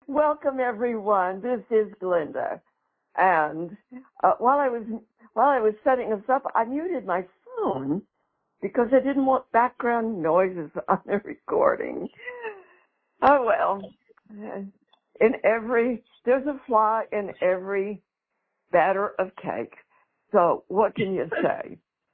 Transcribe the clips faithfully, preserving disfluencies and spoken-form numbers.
Welcome, everyone. This is Glenda. And uh, while I was while I was setting us up, I muted my phone because I didn't want background noises on the recording. Oh, well. In every, there's a flaw in every batter of cake. So what can you say?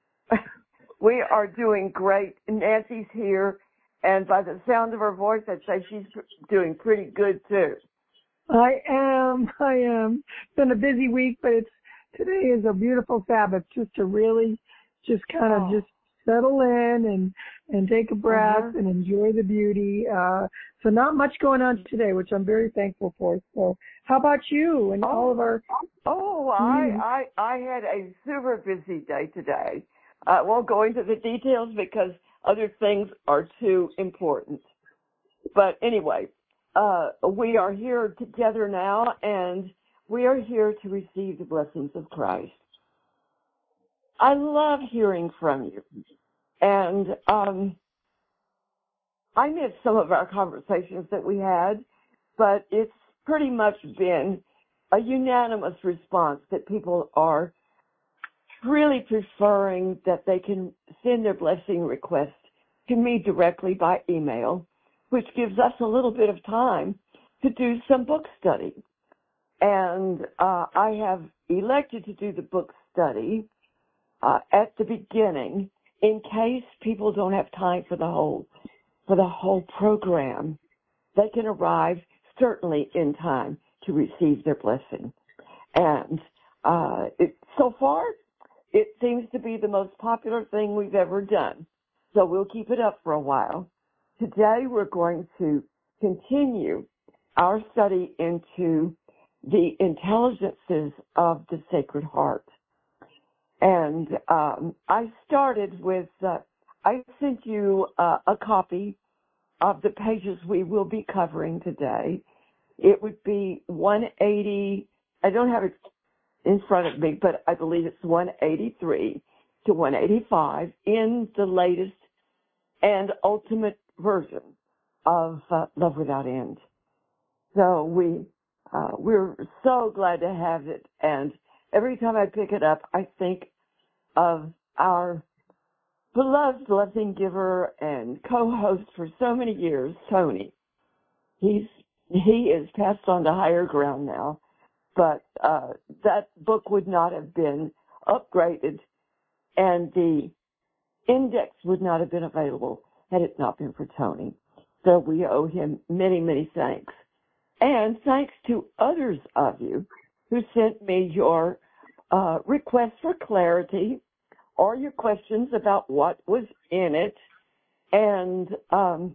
We are doing great. Nancy's here, and by the sound of her voice, I'd say she's doing pretty good, too. I am. I am. It's been a busy week, but it's today is a beautiful Sabbath just to really just kind of Oh. just settle in and, and take a breath Uh-huh. and enjoy the beauty. Uh, so not much going on today, which I'm very thankful for. So how about you and Oh. all of our... Oh, I, I, I had a super busy day today. I won't go into the details because other things are too important. But anyway, uh, we are here together now, and we are here to receive the blessings of Christ. I love hearing from you. And um, I missed some of our conversations that we had, but it's pretty much been a unanimous response that people are really preferring that they can send their blessing requests to me directly by email, which gives us a little bit of time to do some book study. And uh, I have elected to do the book study uh, at the beginning in case people don't have time for the whole for the whole program. They can arrive certainly in time to receive their blessing. And uh, it, so far, it seems to be the most popular thing we've ever done. So we'll keep it up for a while. Today we're going to continue our study into the intelligences of the Sacred Heart. And um, I started with, uh, I sent you uh, a copy of the pages we will be covering today. It would be one eighty, I don't have it in front of me, but I believe it's one eighty-three to one eighty-five in the latest and ultimate version of uh, Love Without End. So we, uh, we're so glad to have it. And every time I pick it up, I think of our beloved blessing giver and co-host for so many years, Tony. He's, he is passed on to higher ground now. But uh, that book would not have been upgraded, and the index would not have been available had it not been for Tony. So we owe him many, many thanks. And thanks to others of you who sent me your uh, requests for clarity or your questions about what was in it. And um,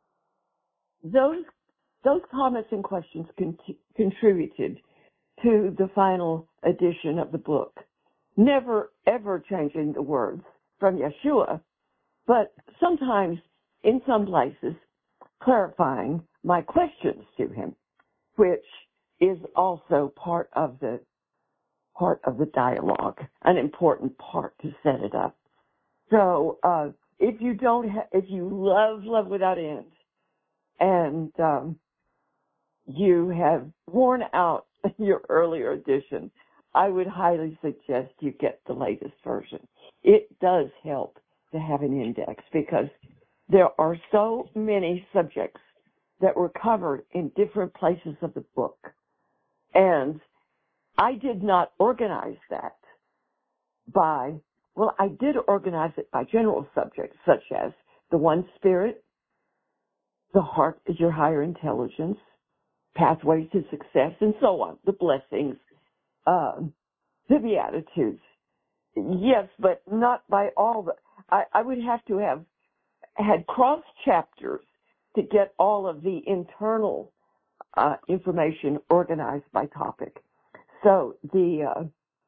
those those comments and questions con- contributed to the final edition of the book, never ever changing the words from Yeshua, but sometimes in some places clarifying my questions to him, which is also part of the part of the dialogue, an important part to set it up. So uh, if you don't, ha- if you love Love Without End, and um, you have worn out your earlier edition, I would highly suggest you get the latest version. It does help to have an index because there are so many subjects that were covered in different places of the book. And I did not organize that by, well, I did organize it by general subjects such as the one spirit, the heart is your higher intelligence, pathways to success, and so on, the blessings, um, the Beatitudes. Yes, but not by all the, I, I would have to have had cross chapters to get all of the internal uh, information organized by topic. So the uh,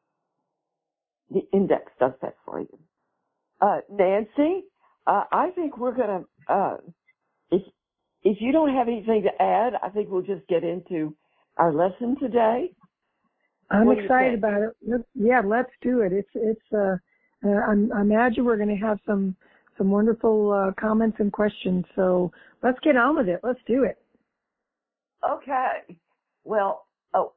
the index does that for you. Uh, Nancy, uh, I think we're going to, uh, if if you don't have anything to add, I think we'll just get into our lesson today. I'm What do you excited think? about it. Let's, yeah, let's do it. It's, it's, uh, uh, I'm, I imagine we're going to have some, some wonderful, uh, comments and questions. So let's get on with it. Let's do it. Okay. Well, oh,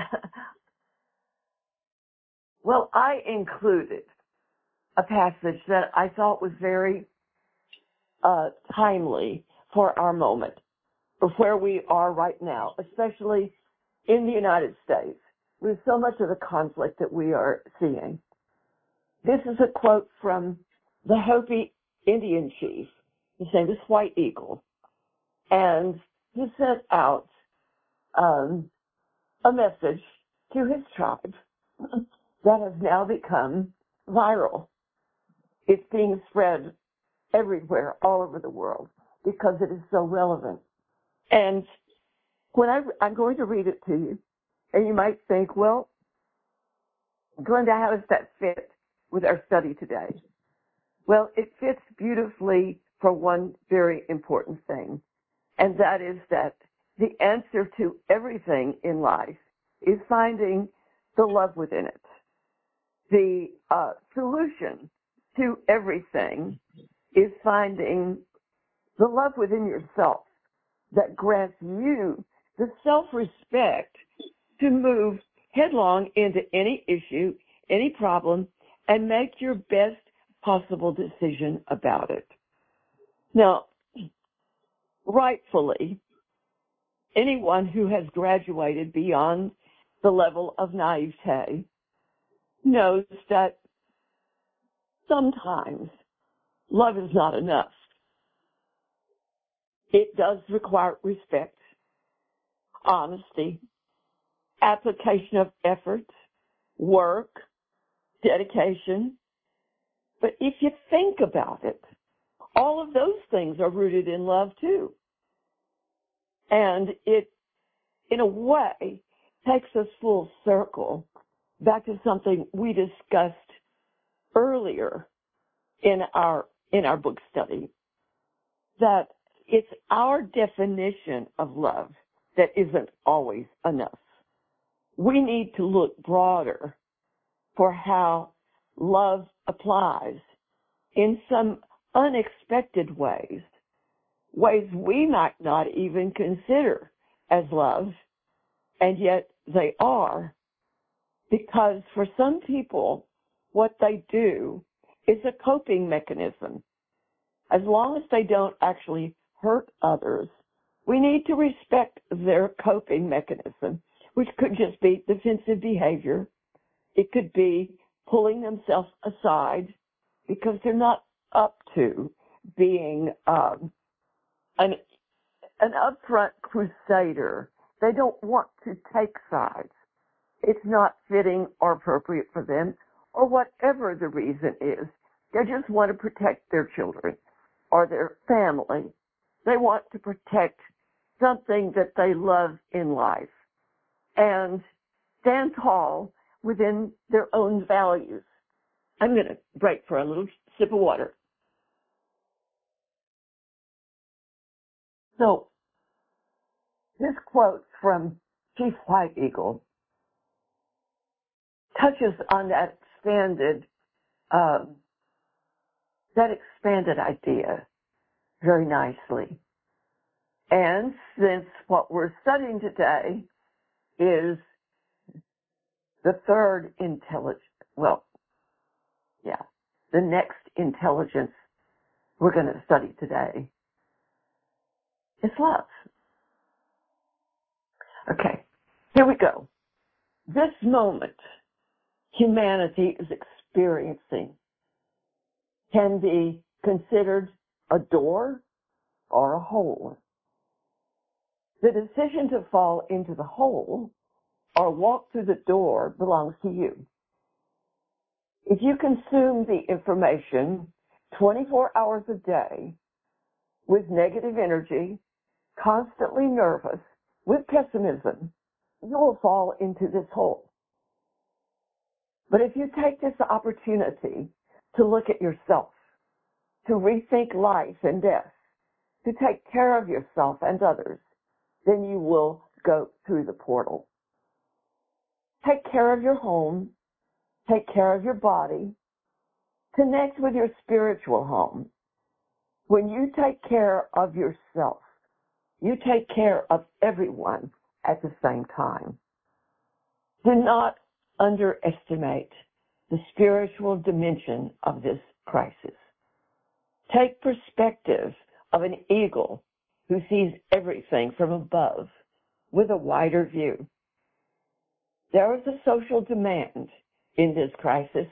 well, I included a passage that I thought was very uh, timely for our moment, of where we are right now, especially in the United States, with so much of the conflict that we are seeing. This is a quote from the Hopi Indian chief. His name is White Eagle. And he sent out um, a message to his tribe that has now become viral. It's being spread everywhere, all over the world, because it is so relevant. And when I, I'm going to read it to you, and you might think, well, Glenda, how does that fit with our study today? Well, it fits beautifully for one very important thing, and that is that the answer to everything in life is finding the love within it. The uh, solution to everything is finding the love within yourself that grants you the self-respect to move headlong into any issue, any problem, and make your best possible decision about it. Now, rightfully, anyone who has graduated beyond the level of naivete knows that sometimes love is not enough. It does require respect, honesty, application of effort, work, dedication. But if you think about it, all of those things are rooted in love too. And it, in a way, takes us full circle back to something we discussed earlier in our, in our book study, that it's our definition of love that isn't always enough. We need to look broader for how love applies in some unexpected ways, ways we might not even consider as love, and yet they are, because for some people, what they do is a coping mechanism. As long as they don't actually hurt others, we need to respect their coping mechanism, which could just be defensive behavior. It could be pulling themselves aside because they're not up to being um, an, an upfront crusader. They don't want to take sides. It's not fitting or appropriate for them, or whatever the reason is. They just want to protect their children or their family. They want to protect something that they love in life and stand tall within their own values. I'm going to break for a little sip of water. So, this quote from Chief White Eagle touches on that expanded, um, that expanded idea very nicely. And since what we're studying today is the third intelligence, well, yeah, the next intelligence we're going to study today is love. Okay, here we go. This moment humanity is experiencing can be considered a door or a hole. The decision to fall into the hole or walk through the door belongs to you. If you consume the information twenty-four hours a day with negative energy, constantly nervous, with pessimism, you will fall into this hole. But if you take this opportunity to look at yourself, to rethink life and death, to take care of yourself and others, then you will go through the portal. Take care of your home, take care of your body, connect with your spiritual home. When you take care of yourself, you take care of everyone at the same time. Do not underestimate the spiritual dimension of this crisis. Take perspective of an eagle who sees everything from above with a wider view. There is a social demand in this crisis,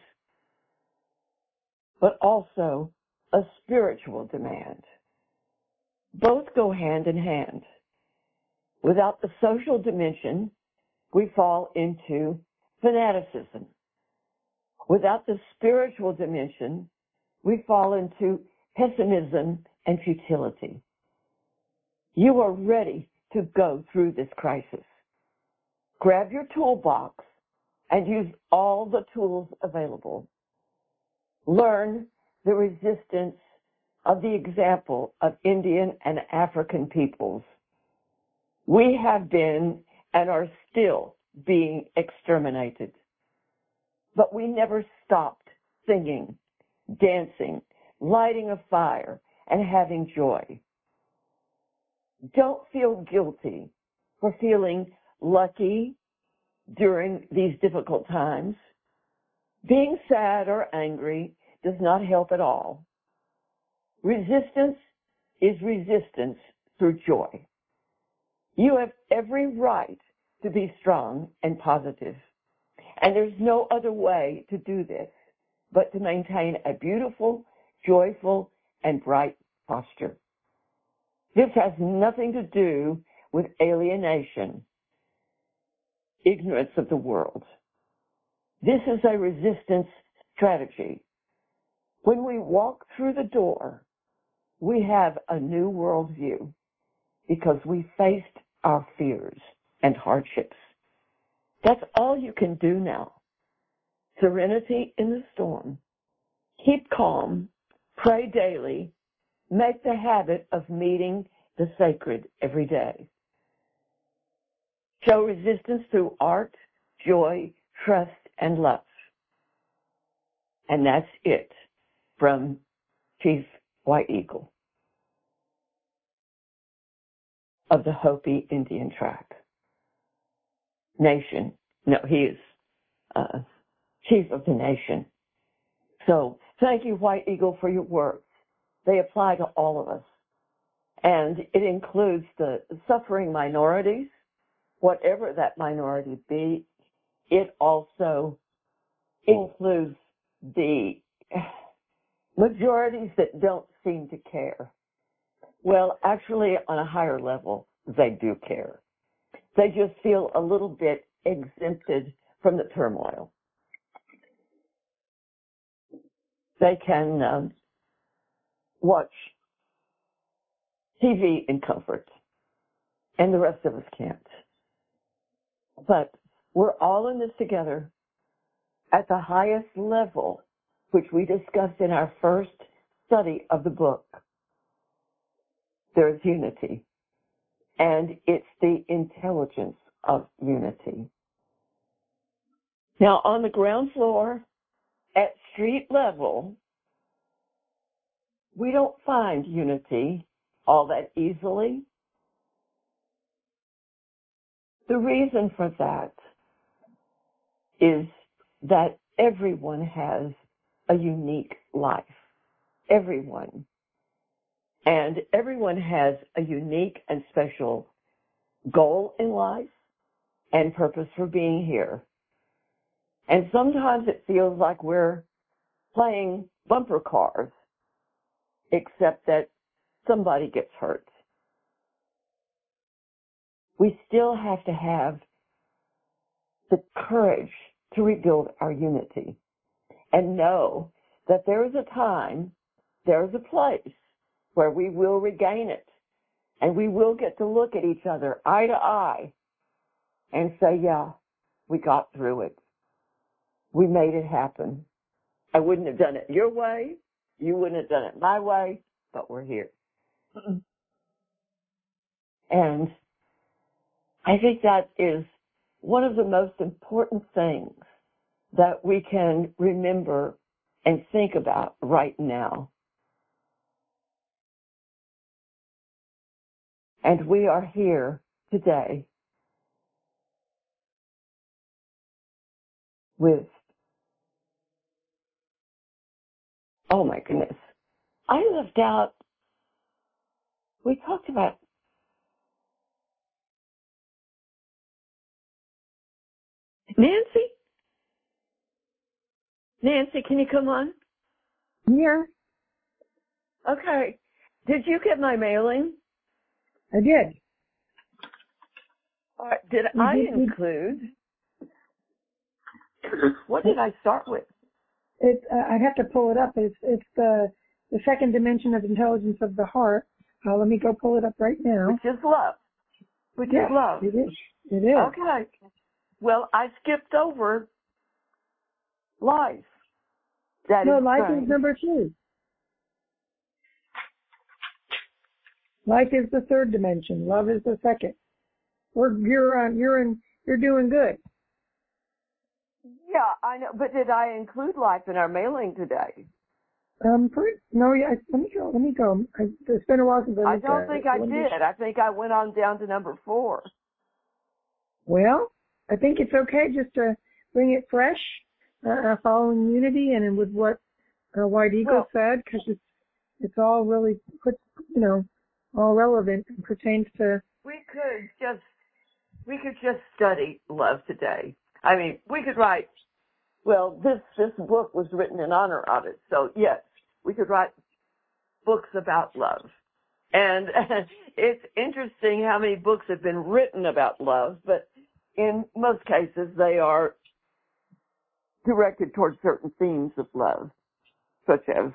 but also a spiritual demand. Both go hand in hand. Without the social dimension, we fall into fanaticism. Without the spiritual dimension, we fall into pessimism and futility. You are ready to go through this crisis. Grab your toolbox and use all the tools available. Learn the resistance of the example of Indian and African peoples. We have been and are still being exterminated. But we never stopped singing, dancing, lighting a fire, and having joy. Don't feel guilty for feeling lucky during these difficult times. Being sad or angry does not help at all. Resistance is resistance through joy. You have every right to be strong and positive. And there's no other way to do this but to maintain a beautiful, joyful, and bright posture. This has nothing to do with alienation, ignorance of the world. This is a resistance strategy. When we walk through the door, we have a new worldview because we faced our fears and hardships. That's all you can do now. Serenity in the storm. Keep calm. Pray daily. Make the habit of meeting the sacred every day. Show resistance through art, joy, trust, and love. And that's it from Chief White Eagle of the Hopi Indian tribe. Nation. No, he is uh, chief of the nation. So thank you, White Eagle, for your words. They apply to all of us. And it includes the suffering minorities, whatever that minority be. It also includes the majorities that don't seem to care. Well, actually, on a higher level, they do care. They just feel a little bit exempted from the turmoil. They can um, watch T V in comfort, and the rest of us can't. But we're all in this together at the highest level, which we discussed in our first study of the book. There is unity, and it's the intelligence of unity. Now, on the ground floor, at street level, we don't find unity all that easily. The reason for that is that everyone has a unique life. Everyone. And everyone has a unique and special goal in life and purpose for being here. And sometimes it feels like we're playing bumper cars, except that somebody gets hurt. We still have to have the courage to rebuild our unity and know that there is a time, there is a place where we will regain it and we will get to look at each other eye to eye and say, yeah, we got through it. We made it happen. I wouldn't have done it your way. You wouldn't have done it my way, but we're here. And I think that is one of the most important things that we can remember and think about right now. And we are here today with, oh my goodness, I left out, we talked about, Nancy? Nancy, can you come on? Here. Okay. Did you get my mailing? I did. All right. Did We I did, we- include, what did I start with? It, uh, I have to pull it up. It's it's the the second dimension of intelligence of the heart. Uh, let me go pull it up right now. Which is love. Which Yes, is love. it is. It is. Okay. Well, I skipped over life. That No, is life strange. is number two. Life is the third dimension. Love is the second. We're, you're on. You're in. You're doing good. Yeah, I know. But did I include life in our mailing today? Um, per, no, yeah. Let me go. Let me go. I, it's been a while since I I looked don't at think it. I Let me- did. I think I went on down to number four. Well, I think it's okay just to bring it fresh, uh, following unity and with what uh, White Eagle Well, said, because it's it's all really put, you know, all relevant and pertains to. we could just we could just study love today. I mean, we could write. Well, this this book was written in honor of it, so yes, we could write books about love. And it's interesting how many books have been written about love, but in most cases they are directed towards certain themes of love, such as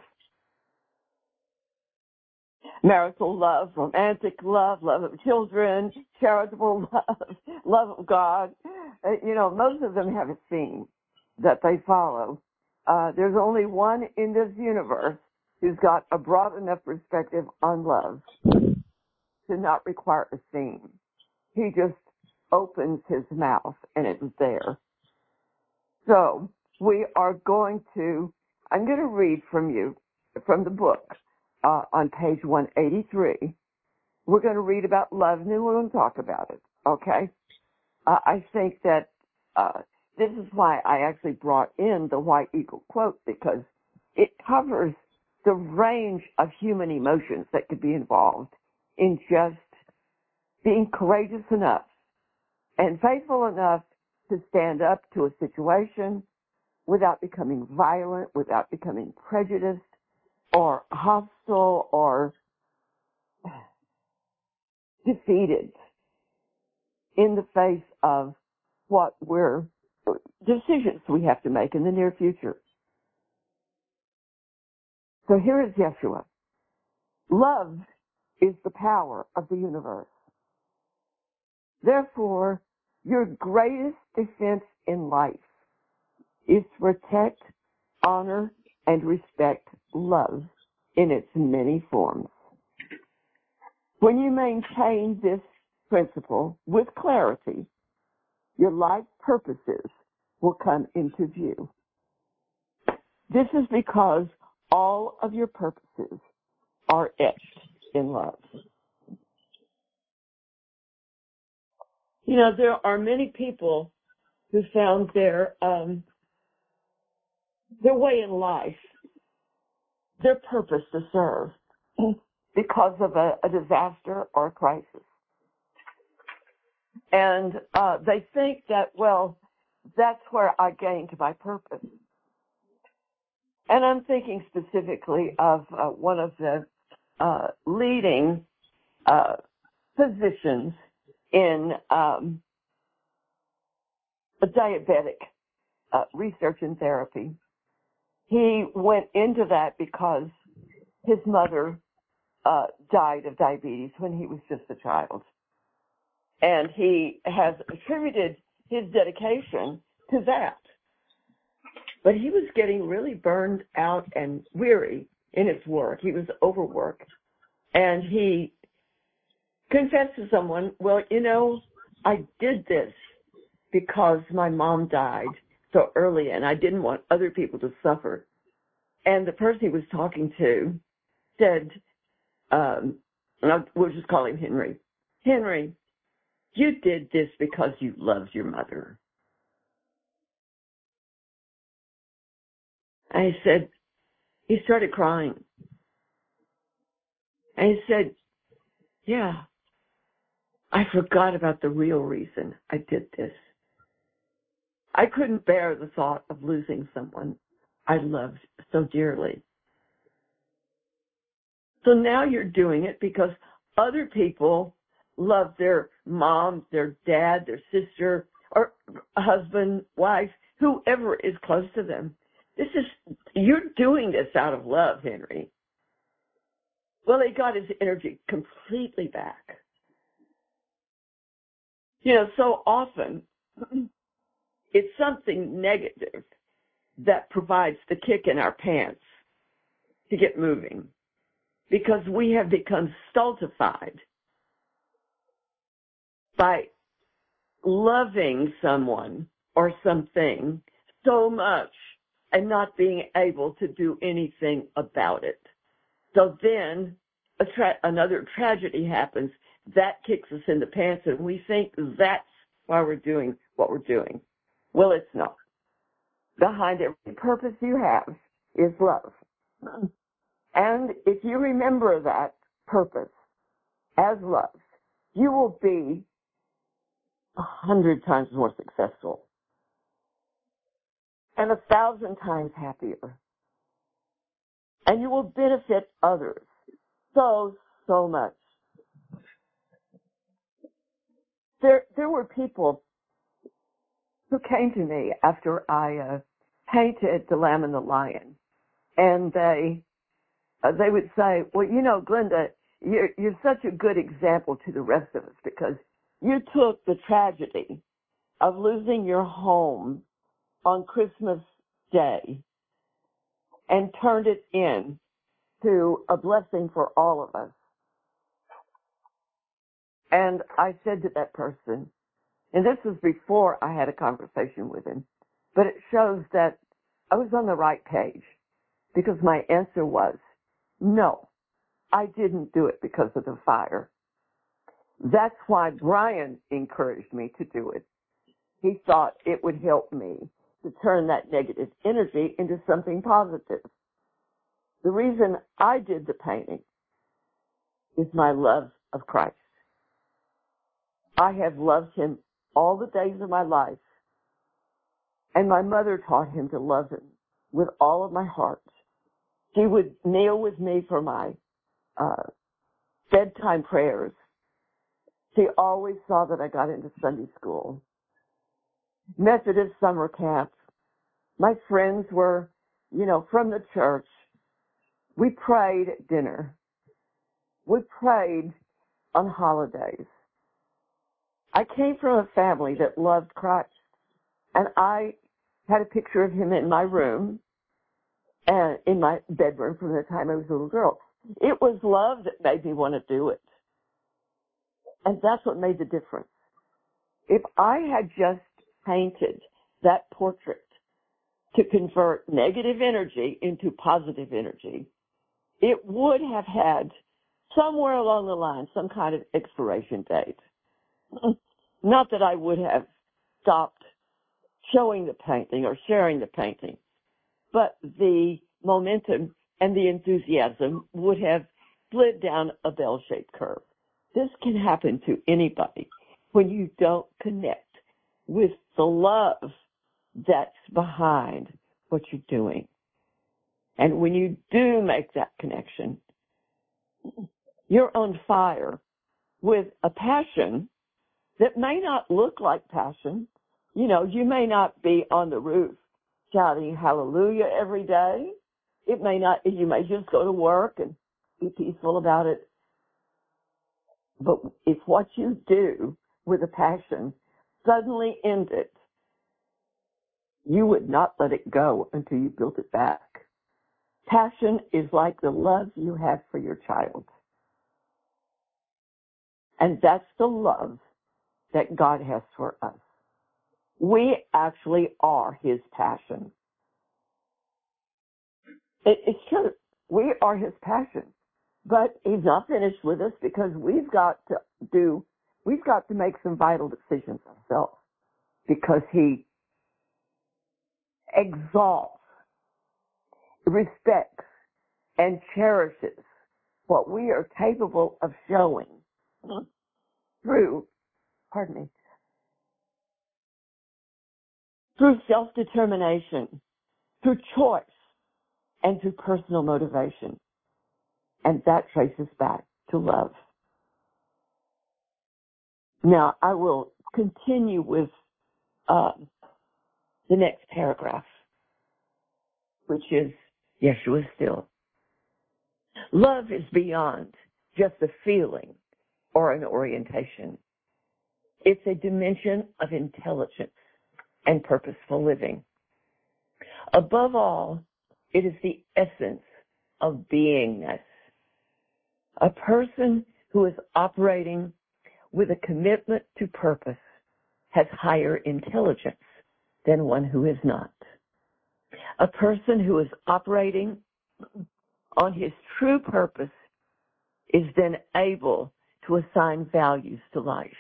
marital love, romantic love, love of children, charitable love, love of God. Uh, you know, most of them have a theme that they follow. Uh, there's only one in this universe who's got a broad enough perspective on love to not require a theme. He just opens his mouth and it's there. So we are going to, I'm going to read from you, from the book, uh, on page one eighty-three. We're going to read about love and then we're going to talk about it, okay? Uh, I think that uh, this is why I actually brought in the White Eagle quote, because it covers the range of human emotions that could be involved in just being courageous enough and faithful enough to stand up to a situation without becoming violent, without becoming prejudiced or hostile or defeated in the face of what we're decisions we have to make in the near future. So here is Yeshua. Love is the power of the universe. Therefore, your greatest defense in life is to protect, honor, and respect love in its many forms. When you maintain this principle with clarity, your life purposes will come into view. This is because all of your purposes are etched in love. You know, there are many people who found their um, their way in life, their purpose to serve, because of a, a disaster or a crisis. And uh, they think that, well, that's where I gained my purpose. And I'm thinking specifically of uh, one of the uh, leading uh, positions in um, a diabetic uh, research and therapy. He went into that because his mother uh, died of diabetes when he was just a child. And he has attributed his dedication to that. But he was getting really burned out and weary in his work. He was overworked. And he confessed to someone, well, you know, I did this because my mom died so early and I didn't want other people to suffer. And the person he was talking to said, um, and I'll, we'll just call him Henry. Henry, you did this because you loved your mother. And he said, he started crying. And he said, yeah, I forgot about the real reason I did this. I couldn't bear the thought of losing someone I loved so dearly. So now you're doing it because other people love their mom, their dad, their sister, or husband, wife, whoever is close to them. This is, you're doing this out of love, Henry. Well, he got his energy completely back. You know, so often it's something negative that provides the kick in our pants to get moving because we have become stultified by loving someone or something so much and not being able to do anything about it. So then a tra- another tragedy happens. That kicks us in the pants, and we think that's why we're doing what we're doing. Well, it's not. Behind every purpose you have is love. And if you remember that purpose as love, you will be a hundred times more successful and a thousand times happier. And you will benefit others so, so much. There, there were people who came to me after I uh, painted The Lamb and the Lion, and they uh, they would say, well, you know, Glenda, you're, you're such a good example to the rest of us because you took the tragedy of losing your home on Christmas Day and turned it into a blessing for all of us. And I said to that person, and this was before I had a conversation with him, but it shows that I was on the right page because my answer was, no, I didn't do it because of the fire. That's why Brian encouraged me to do it. He thought it would help me to turn that negative energy into something positive. The reason I did the painting is my love of Christ. I have loved him all the days of my life, and my mother taught him to love him with all of my heart. She would kneel with me for my uh, bedtime prayers. She always saw that I got into Sunday school, Methodist summer camp. My friends were, you know, from the church. We prayed at dinner. We prayed on holidays. I came from a family that loved Christ, and I had a picture of him in my room and in my bedroom from the time I was a little girl. It was love that made me want to do it. And that's what made the difference. If I had just painted that portrait to convert negative energy into positive energy, it would have had somewhere along the line some kind of expiration date. Not that I would have stopped showing the painting or sharing the painting, but the momentum and the enthusiasm would have slid down a bell-shaped curve. This can happen to anybody when you don't connect with the love that's behind what you're doing. And when you do make that connection, you're on fire with a passion that may not look like passion. You know, you may not be on the roof shouting hallelujah every day. It may not, you may just go to work and be peaceful about it. But if what you do with a passion suddenly ended, you would not let it go until you built it back. Passion is like the love you have for your child. And that's the love that God has for us. We actually are his passion. It, it's true. We are his passion. But he's not finished with us because we've got to do, we've got to make some vital decisions ourselves because he exalts respects, and cherishes what we are capable of showing through, pardon me, through self-determination, through choice, and through personal motivation. And that traces back to love. Now, I will continue with uh, the next paragraph, which is Yeshua still. Love is beyond just a feeling or an orientation. It's a dimension of intelligence and purposeful living. Above all, it is the essence of beingness. A person who is operating with a commitment to purpose has higher intelligence than one who is not. A person who is operating on his true purpose is then able to assign values to life.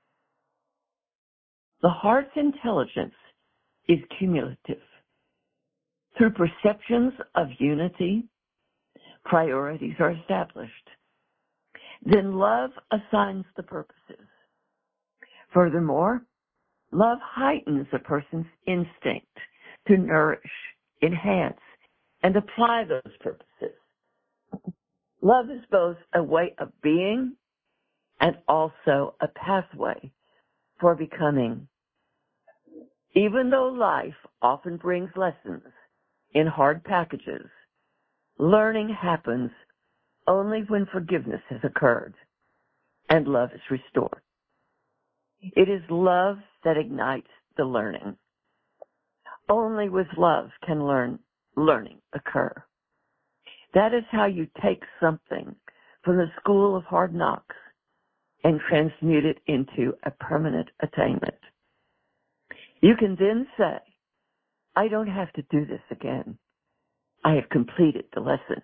The heart's intelligence is cumulative. Through perceptions of unity, priorities are established. Then love assigns the purposes. Furthermore, love heightens a person's instinct to nourish, enhance, and apply those purposes. Love is both a way of being and also a pathway for becoming. Even though life often brings lessons in hard packages, learning happens only when forgiveness has occurred and love is restored. It is love that ignites the learning. Only with love can learn, learning occur. That is how you take something from the school of hard knocks and transmute it into a permanent attainment. You can then say, I don't have to do this again. I have completed the lesson.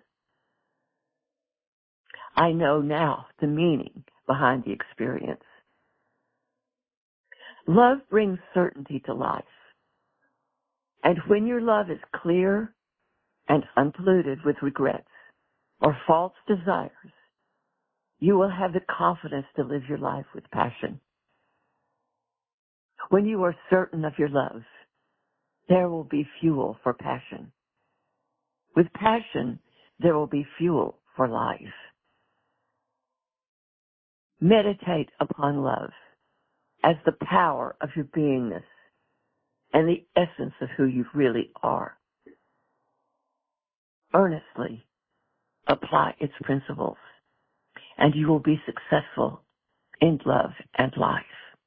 I know now the meaning behind the experience. Love brings certainty to life. And when your love is clear and unpolluted with regrets or false desires, you will have the confidence to live your life with passion. When you are certain of your love, there will be fuel for passion. With passion, there will be fuel for life. Meditate upon love as the power of your beingness and the essence of who you really are. Earnestly apply its principles, and you will be successful in love and life.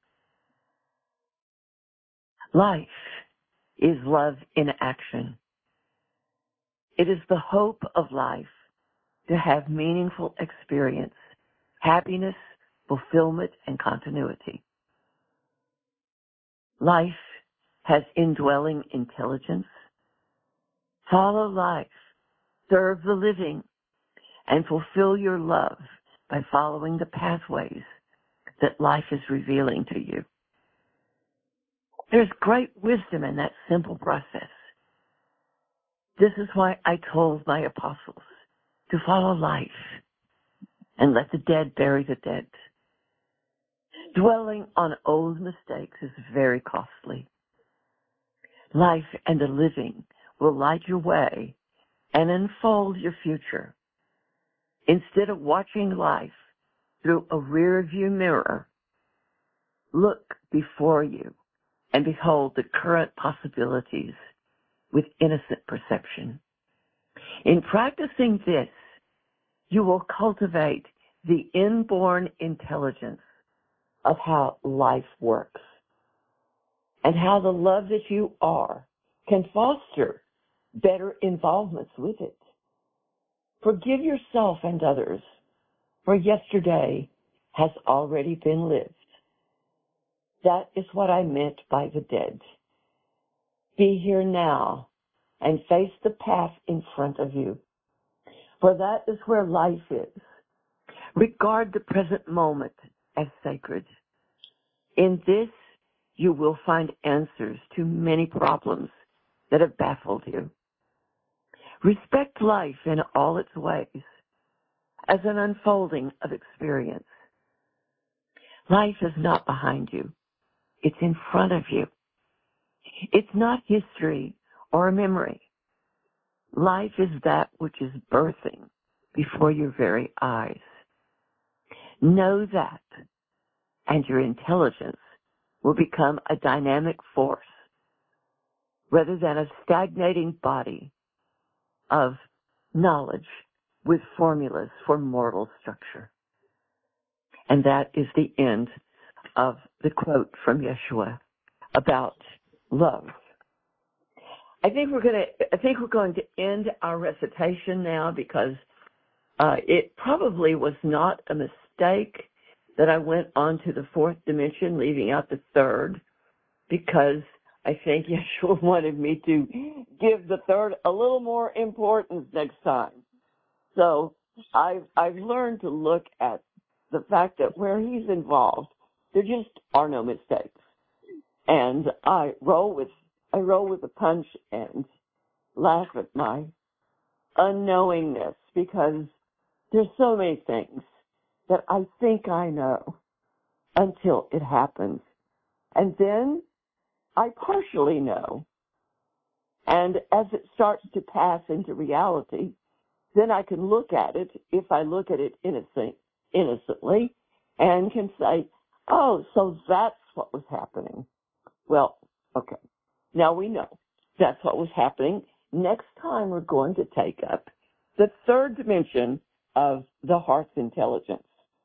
Life is love in action. It is the hope of life to have meaningful experience, happiness, fulfillment, and continuity. Life has indwelling intelligence. Follow life, serve the living, and fulfill your love by following the pathways that life is revealing to you. There's great wisdom in that simple process. This is why I told my apostles to follow life and let the dead bury the dead. Dwelling on old mistakes is very costly. Life and the living will light your way and unfold your future. Instead of watching life through a rear-view mirror, look before you and behold the current possibilities with innocent perception. In practicing this, you will cultivate the inborn intelligence of how life works and how the love that you are can foster better involvements with it. Forgive yourself and others, for yesterday has already been lived. That is what I meant by the dead. Be here now and face the path in front of you, for that is where life is. Regard the present moment as sacred. In this, you will find answers to many problems that have baffled you. Respect life in all its ways as an unfolding of experience. Life is not behind you. It's in front of you. It's not history or a memory. Life is that which is birthing before your very eyes. Know that, and your intelligence will become a dynamic force rather than a stagnating body of knowledge with formulas for mortal structure. And that is the end of the quote from Yeshua about love. I think we're going to, I think we're going to end our recitation now because uh, it probably was not a mistake that I went on to the fourth dimension, leaving out the third, because I think Yeshua wanted me to give the third a little more importance next time. So I've, I've learned to look at the fact that where he's involved, there just are no mistakes. And I roll with, I roll with the punch and laugh at my unknowingness because there's so many things that I think I know until it happens. And then I partially know. And as it starts to pass into reality, then I can look at it, if I look at it innocent, innocently, and can say, oh, so that's what was happening. Well, okay. Now we know that's what was happening. Next time we're going to take up the third dimension of the heart's intelligence.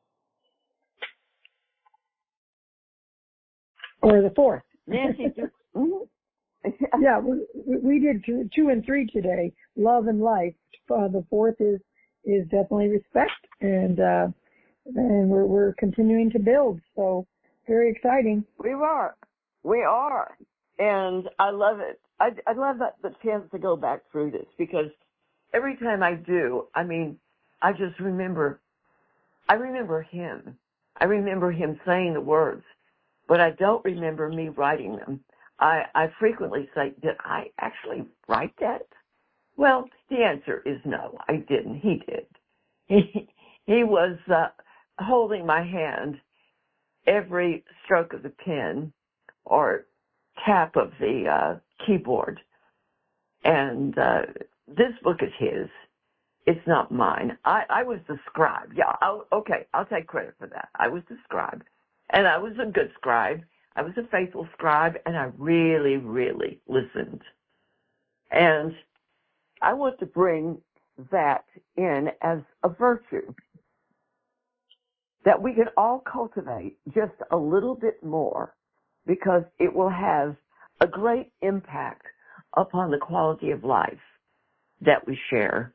Or the fourth. Nancy, mm-hmm. Yeah, we, we did two, two and three today, love and life. Uh, the fourth is is definitely respect, and uh, and we're we're continuing to build. So very exciting. We are, we are, and I love it. I, I love that the chance to go back through this because every time I do, I mean, I just remember. I remember him. I remember him saying the words, but I don't remember me writing them. I, I frequently say, did I actually write that? Well, the answer is no, I didn't. He did. He, he was uh, holding my hand every stroke of the pen or tap of the uh, keyboard. And uh, this book is his. It's not mine. I, I was the scribe. Yeah, I'll, okay, I'll take credit for that. I was the scribe. And I was a good scribe. I was a faithful scribe, and I really, really listened. And I want to bring that in as a virtue that we can all cultivate just a little bit more because it will have a great impact upon the quality of life that we share.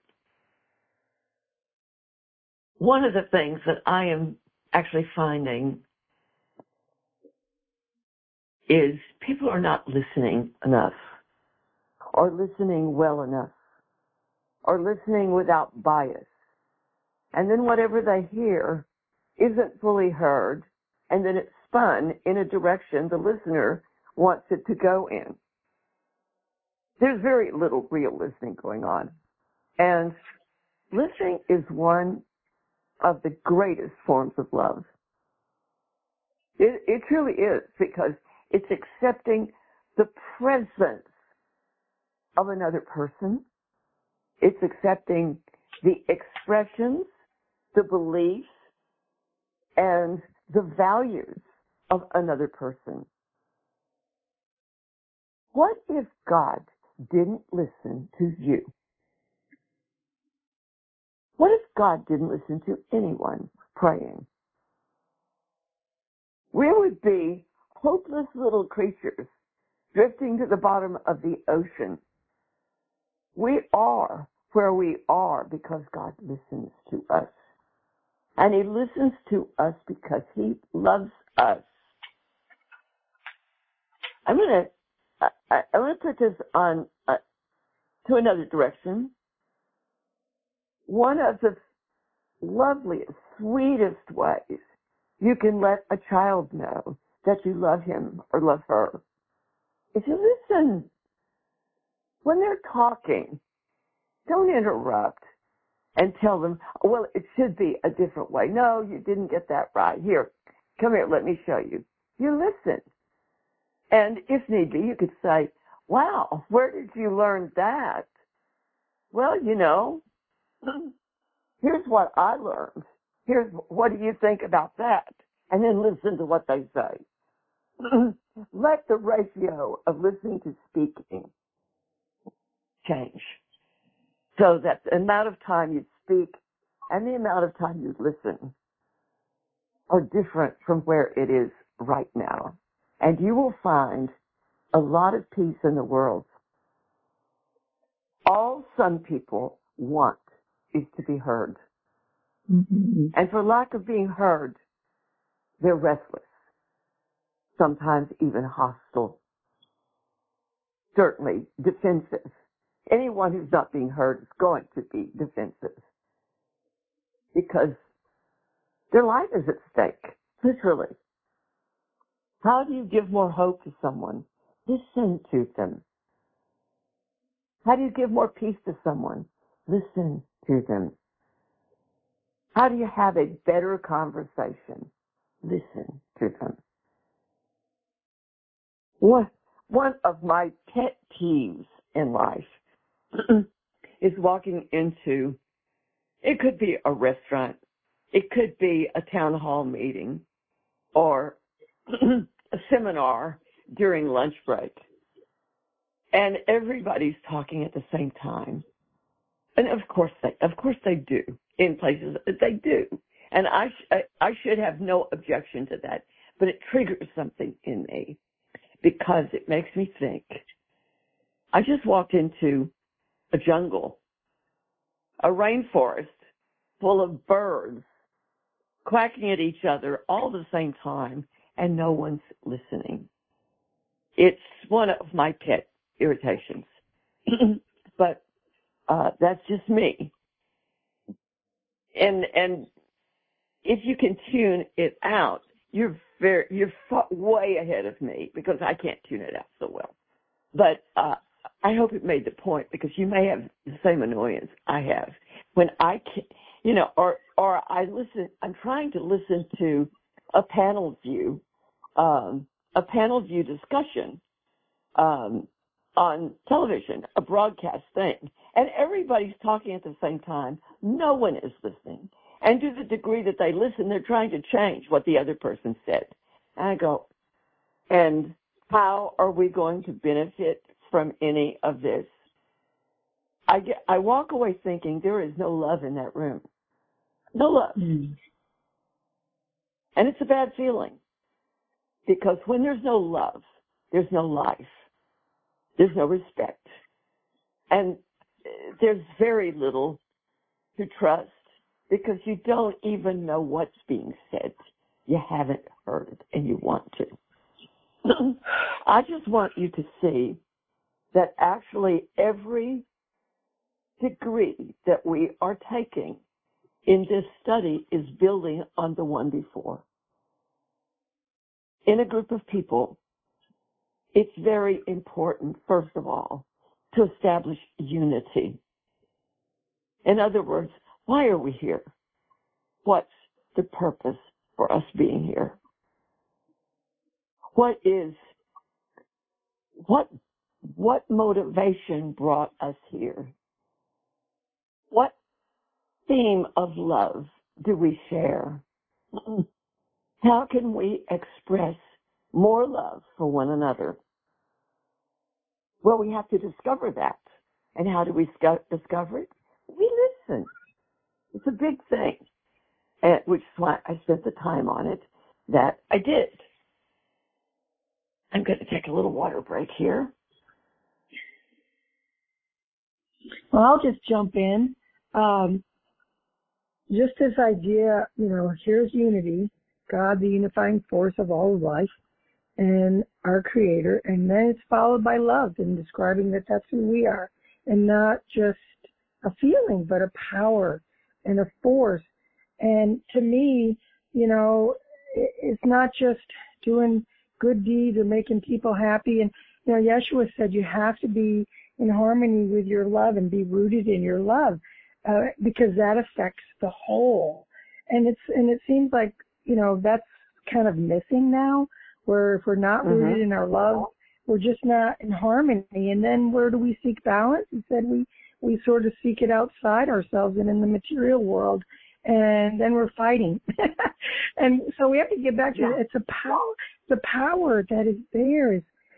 One of the things that I am actually finding is people are not listening enough or listening well enough or listening without bias. And then whatever they hear isn't fully heard, and then it's spun in a direction the listener wants it to go in. There's very little real listening going on. And listening is one of the greatest forms of love. It, it truly is, because it's accepting the presence of another person. It's accepting the expressions, the beliefs, and the values of another person. What if God didn't listen to you? What if God didn't listen to anyone praying? We would be hopeless little creatures drifting to the bottom of the ocean. We are where we are because God listens to us. And he listens to us because he loves us. I'm going to, I, I want to put this on uh, to another direction. One of the loveliest, sweetest ways you can let a child know that you love him or love her is you listen. When they're talking, Don't interrupt and tell them, well, it should be a different way. No, you didn't get that right. Here, come here, let me show you. You listen. And if need be, you could say, wow, where did you learn that? Well, you know, here's what I learned. Here's, what do you think about that? And then listen to what they say. Let the ratio of listening to speaking change so that the amount of time you speak and the amount of time you listen are different from where it is right now. And you will find a lot of peace in the world. All some people want is to be heard. Mm-hmm. And for lack of being heard, they're restless, sometimes even hostile, certainly defensive. Anyone who's not being heard is going to be defensive because their life is at stake, literally. How do you give more hope to someone? Listen to them. How do you give more peace to someone? Listen to them. How do you have a better conversation? Listen to them. One, one of my pet peeves in life is walking into, it could be a restaurant, it could be a town hall meeting, or a seminar during lunch break, and everybody's talking at the same time. And of course they, of course they do in places they do. And I, sh- I, I should have no objection to that, but it triggers something in me because it makes me think. I just walked into a jungle, a rainforest full of birds quacking at each other all at the same time, and no one's listening. It's one of my pet irritations. But uh, that's just me. And and if you can tune it out, you're very you're far, way ahead of me because I can't tune it out so well. But uh, I hope it made the point because you may have the same annoyance I have when I can, you know, or or I listen. I'm trying to listen to a panel view, um, a panel view discussion um, on television, a broadcast thing, and everybody's talking at the same time. No one is listening. And to the degree that they listen, they're trying to change what the other person said. And I go, and how are we going to benefit from any of this? I, get, I walk away thinking there is no love in that room. No love. Mm. And it's a bad feeling because when there's no love, there's no life. There's no respect. And there's very little to trust because you don't even know what's being said. You haven't heard it and you want to. I just want you to see that actually every degree that we are taking in this study is building on the one before. In a group of people, it's very important, first of all, to establish unity. In other words, why are we here? What's the purpose for us being here? What is, what, what motivation brought us here? What theme of love do we share? How can we express more love for one another? Well, we have to discover that. And how do we discover it? We listen. It's a big thing, and, which is why I spent the time on it that I did. I'm going to take a little water break here. Well, I'll just jump in. Um, just this idea, you know, here's unity, God, the unifying force of all of life, and our Creator, and then it's followed by love and describing that that's who we are, and not just a feeling, but a power and a force. And to me, you know, it's not just doing good deeds or making people happy. And, you know, Yeshua said you have to be in harmony with your love and be rooted in your love, uh, because that affects the whole. And it's, and it seems like, you know, that's kind of missing now, where if we're not Mm-hmm. rooted in our love, we're just not in harmony. And then where do we seek balance? He said we, we sort of seek it outside ourselves and in the material world, and then we're fighting. And so we have to get back to Yeah. it. It's a power, the power that is there is,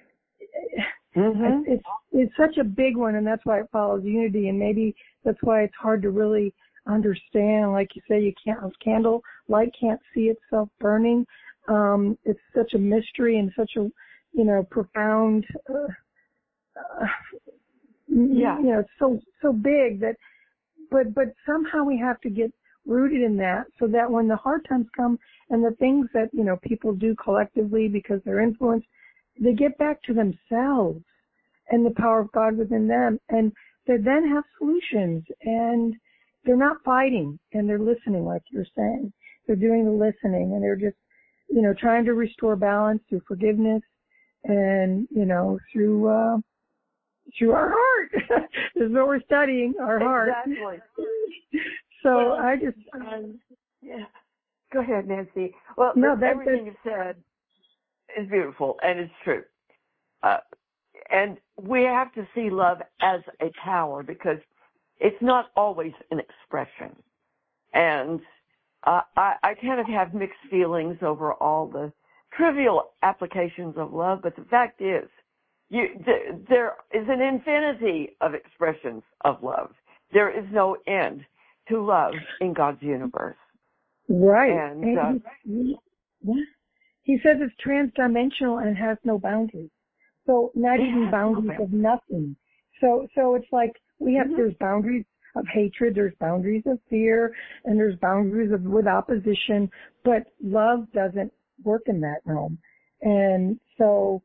Mm-hmm. it's, it's such a big one, and that's why it follows unity, and maybe that's why it's hard to really understand. Like you say, you can't, candle light can't see itself burning. Um, it's such a mystery and such a, you know, profound, uh, uh, Yeah. you know, it's so, so big that, but, but somehow we have to get rooted in that so that when the hard times come and the things that, you know, people do collectively because they're influenced, they get back to themselves and the power of God within them, and they then have solutions, and they're not fighting, and they're listening, like you're saying. They're doing the listening, and they're just, you know, trying to restore balance through forgiveness and, you know, through, uh, through our heart. This is what we're studying, our heart. Exactly. So Well, I just, um, yeah. Go ahead, Nancy. Well, no, that, everything you've said is beautiful, and it's true. Uh, and we have to see love as a power because it's not always an expression. And uh, I, I kind of have mixed feelings over all the trivial applications of love, but the fact is, you, th- there is an infinity of expressions of love. There is no end to love in God's universe. right. And, And uh, he, yeah. He says it's transdimensional and has no boundaries. So not even yeah, boundaries of nothing. So, so it's like we have, mm-hmm. there's boundaries of hatred, there's boundaries of fear, and there's boundaries of with opposition, but love doesn't work in that realm. And so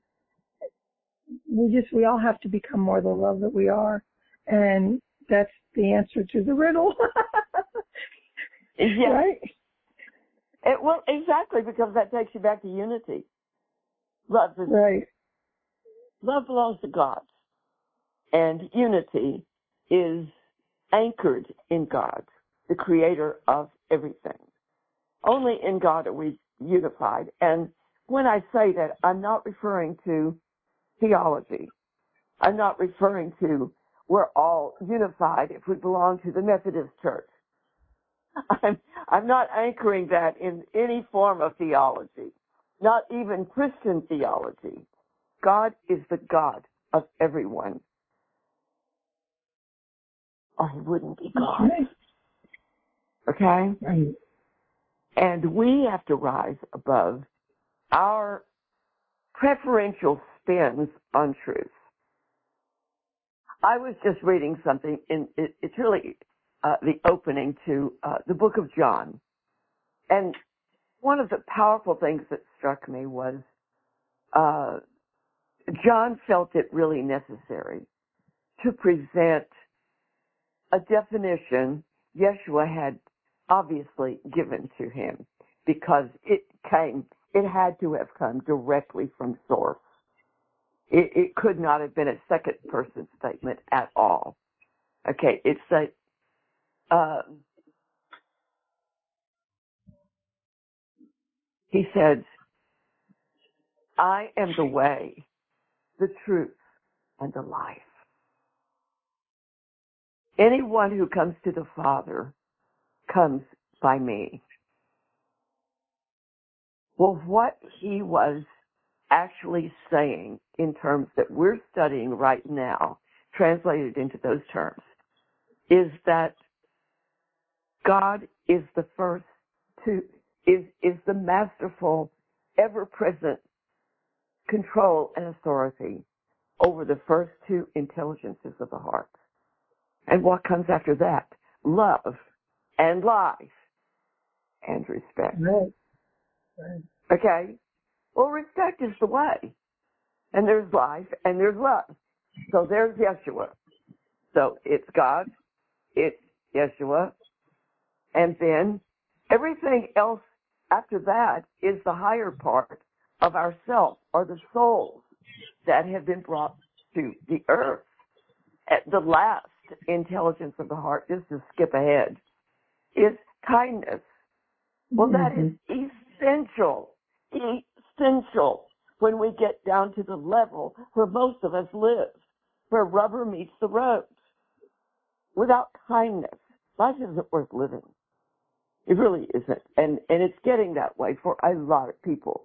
we just, we all have to become more the love that we are. And that's the answer to the riddle. yeah. Right? It, well, exactly, because that takes you back to unity. Love is, Right. love belongs to God, and unity is anchored in God, the creator of everything. Only in God are we unified. And when I say that, I'm not referring to theology. I'm not referring to we're all unified if we belong to the Methodist Church. I'm, I'm not anchoring that in any form of theology, not even Christian theology. God is the God of everyone, or he wouldn't be God. Okay? Right. And we have to rise above our preferential spins on truth. I was just reading something, in it, it's really uh, the opening to uh, the book of John. And one of the powerful things that struck me was uh, John felt it really necessary to present a definition Yeshua had obviously given to him because it came, it had to have come directly from source. It, it could not have been a second person statement at all. Okay, it's a, uh, he said, I am the way, the truth, and the life. Anyone who comes to the Father comes by me. Well, what he was actually saying in terms that we're studying right now, translated into those terms, is that God is the first to, is, is the masterful, ever-present control and authority over the first two intelligences of the heart. And what comes after that? Love and life and respect. Right. Right. Okay? Well, respect is the way. And there's life and there's love. So there's Yeshua. So it's God, it's Yeshua, and then everything else after that is the higher part of ourself or the souls that have been brought to the earth. the last intelligence of the heart, just to skip ahead, is kindness. Well, that is essential, essential when we get down to the level where most of us live, where rubber meets the road. Without kindness, life isn't worth living. It really isn't. And, and it's getting that way for a lot of people.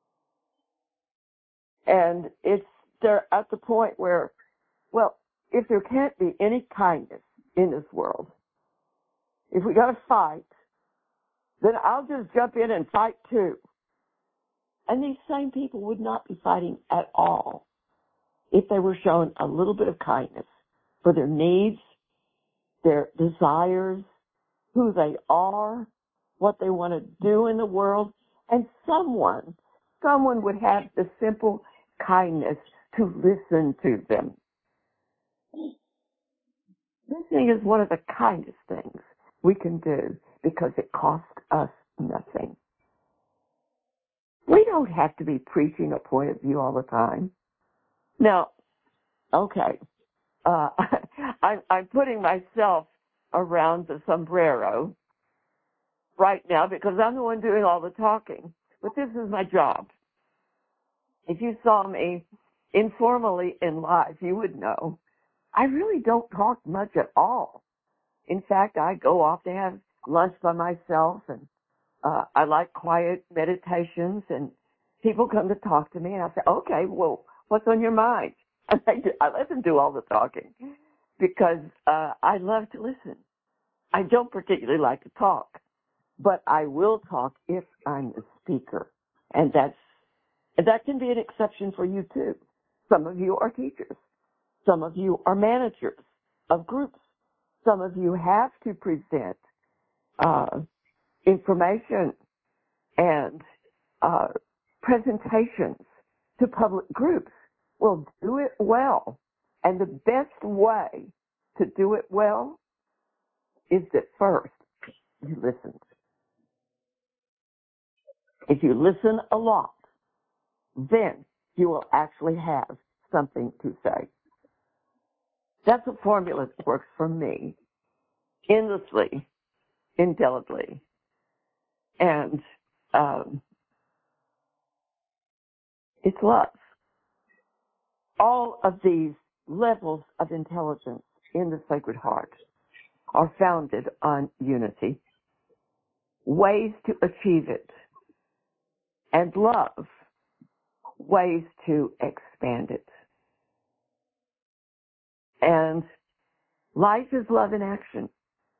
And it's, they're at the point where, well, if there can't be any kindness in this world, if we got to fight, then I'll just jump in and fight too. And these same people would not be fighting at all if they were shown a little bit of kindness for their needs, their desires, who they are, what they want to do in the world, and someone, someone would have the simple kindness to listen to them. Listening is one of the kindest things we can do because it costs us nothing. We don't have to be preaching a point of view all the time. Now, okay, uh, I'm, I'm putting myself around the sombrero right now because I'm the one doing all the talking, but this is my job. If you saw me informally in life, you would know I really don't talk much at all. In fact, I go off to have lunch by myself, and uh, I like quiet meditations, and people come to talk to me, and I say, okay, well, what's on your mind? And I, do, I let them do all the talking because uh, I love to listen. I don't particularly like to talk, but I will talk if I'm the speaker, and that's that can be an exception for you too. Some of you are teachers. Some of you are managers of groups. Some of you have to present uh, information and uh, presentations to public groups. Well, do it well. And the best way to do it well is that first you listen. If you listen a lot, then you will actually have something to say. That's a formula that works for me endlessly, indelibly. And um, it's love. All of these levels of intelligence in the Sacred Heart are founded on unity, ways to achieve it, and love, ways to expand it. And life is love in action.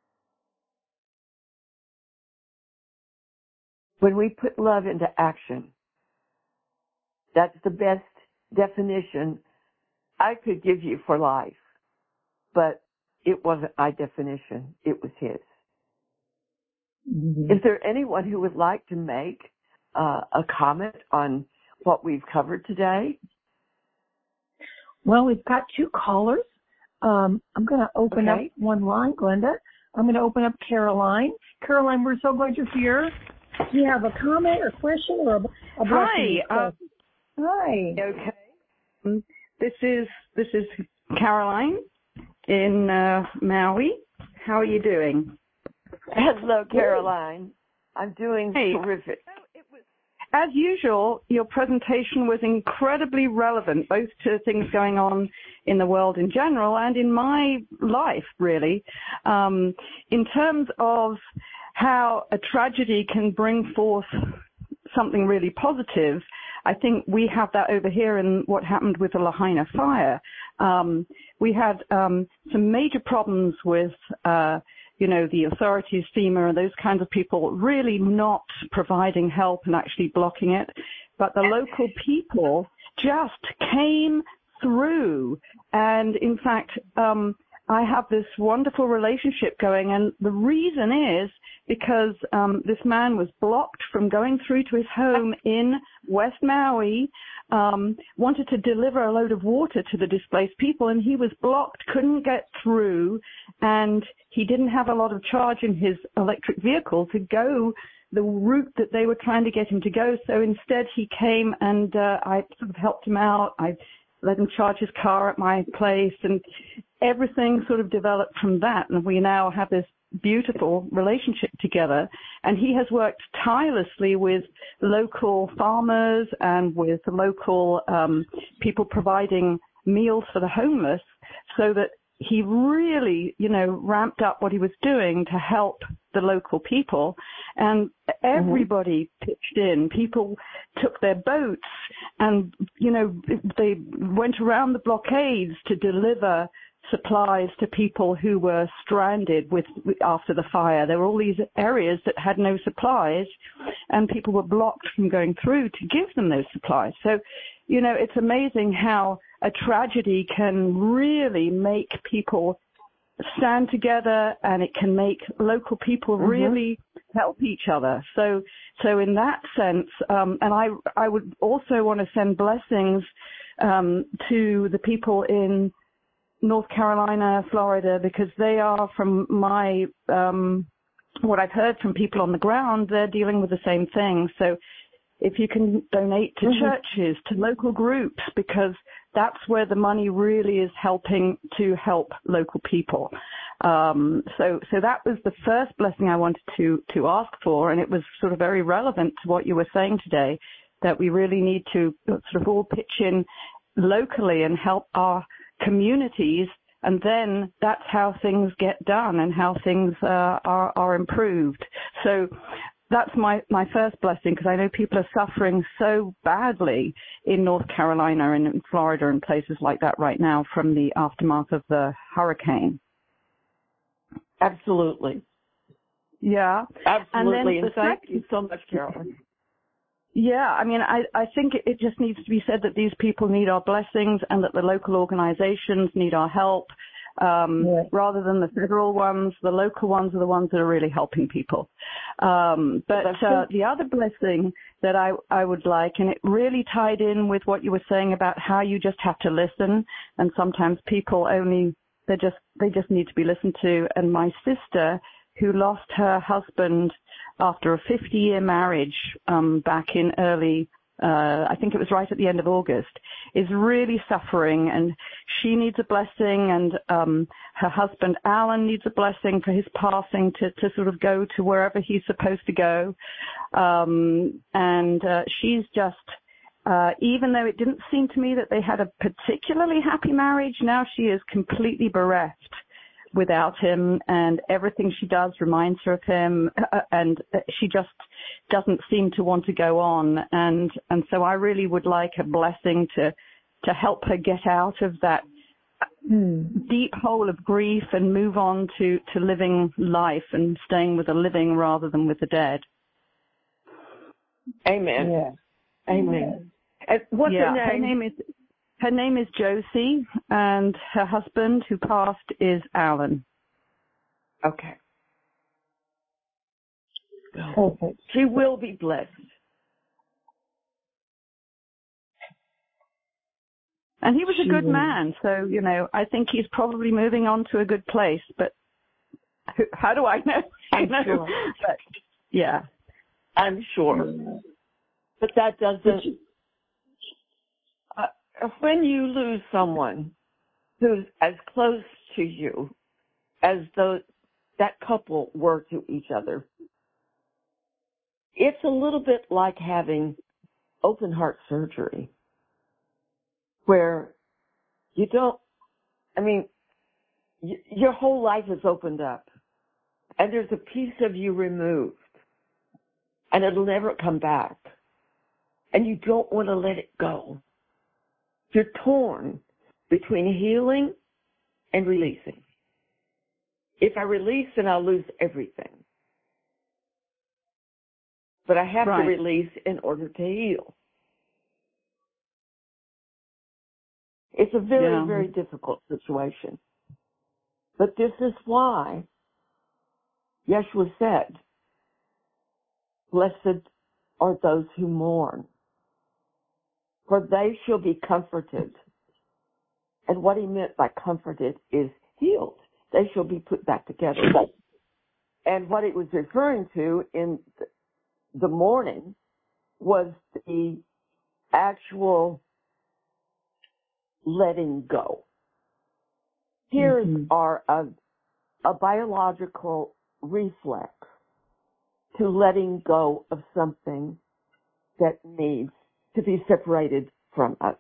When we put love into action, that's the best definition I could give you for life. But it wasn't my definition. It was his. Mm-hmm. Is there anyone who would like to make uh, a comment on what we've covered today? Well, we've got two callers. Um, I'm going to open okay. up one line, Glenda. I'm going to open up Caroline. Caroline, we're so glad you're here. Do you have a comment or question or a, a blessing? Hi. Uh, Hi. Okay. Um, this is this is Caroline in uh, Maui. How are you doing? Hello, Caroline. I'm doing hey. terrific. It was, as usual, your presentation was incredibly relevant, both to things going on in the world in general and in my life, really, um, in terms of how a tragedy can bring forth something really positive. I think we have that over here in what happened with the Lahaina fire. Um, we had um, some major problems with, uh, you know, the authorities, FEMA, and those kinds of people really not providing help and actually blocking it. But the local people just came through. And in fact, um, I have this wonderful relationship going, and the reason is because um, this man was blocked from going through to his home in West Maui, um, wanted to deliver a load of water to the displaced people, and he was blocked, couldn't get through, and he didn't have a lot of charge in his electric vehicle to go the route that they were trying to get him to go. So instead he came and uh, I sort of helped him out. I let him charge his car at my place, and everything sort of developed from that. And we now have this beautiful relationship together. And he has worked tirelessly with local farmers and with local um, people providing meals for the homeless, so that he really, you know, ramped up what he was doing to help the local people. And everybody mm-hmm. pitched in. People took their boats and, you know, they went around the blockades to deliver supplies to people who were stranded with after the fire. There were all these areas that had no supplies, and people were blocked from going through to give them those supplies. So, you know, it's amazing how a tragedy can really make people stand together, and it can make local people mm-hmm. really help each other. So, so in that sense, um, and I, I would also want to send blessings um, to the people in North Carolina, Florida, because they are, from my um, what I've heard from people on the ground, they're dealing with the same thing. So if you can donate to mm-hmm. churches, to local groups, because that's where the money really is helping to help local people. Um, so, so that was the first blessing I wanted to, to ask for, and it was sort of very relevant to what you were saying today, that we really need to sort of all pitch in locally and help our communities, and then that's how things get done and how things uh, are, are improved. So that's my, my first blessing, because I know people are suffering so badly in North Carolina and in Florida and places like that right now from the aftermath of the hurricane. Absolutely. Yeah. Absolutely. And, and thank you so much, Carolyn. Yeah, I mean, I, I think it just needs to be said that these people need our blessings, and that the local organizations need our help. Um, yeah. Rather than the federal ones, the local ones are the ones that are really helping people. Um, but uh, the other blessing that I, I would like, and it really tied in with what you were saying about how you just have to listen, and sometimes people only, they just, they just need to be listened to. And my sister, who lost her husband after a fifty-year marriage um, back in early, uh, I think it was right at the end of August, is really suffering, and she needs a blessing, and um, her husband, Alan, needs a blessing for his passing to, to sort of go to wherever he's supposed to go. Um, and uh, she's just, uh, even though it didn't seem to me that they had a particularly happy marriage, now she is completely bereft without him, and everything she does reminds her of him, and she just doesn't seem to want to go on. And and so I really would like a blessing to to help her get out of that mm. deep hole of grief and move on to to living life and staying with the living rather than with the dead. Amen. Yeah. Amen. And what's yeah, her name? Her name is Her name is Josie, and her husband, who passed, is Alan. Okay. Perfect. She will be blessed. And he was a She good will. man, so, you know, I think he's probably moving on to a good place, but how do I know? I'm you know? sure. But, yeah. I'm sure. But that doesn't... Uh, when you lose someone who's as close to you as the, that couple were to each other, it's a little bit like having open heart surgery, where you don't, I mean, y- your whole life is opened up, and there's a piece of you removed, and it'll never come back, and you don't want to let it go. You're torn between healing and releasing. If I release, then I'll lose everything. But I have right. to release in order to heal. It's a very, yeah. very difficult situation. But this is why Yeshua said, "Blessed are those who mourn, for they shall be comforted." And what he meant by comforted is healed. They shall be put back together. And what it was referring to in the mourning was the actual letting go. Tears Mm-hmm. are a, a biological reflex to letting go of something that needs to be separated from us.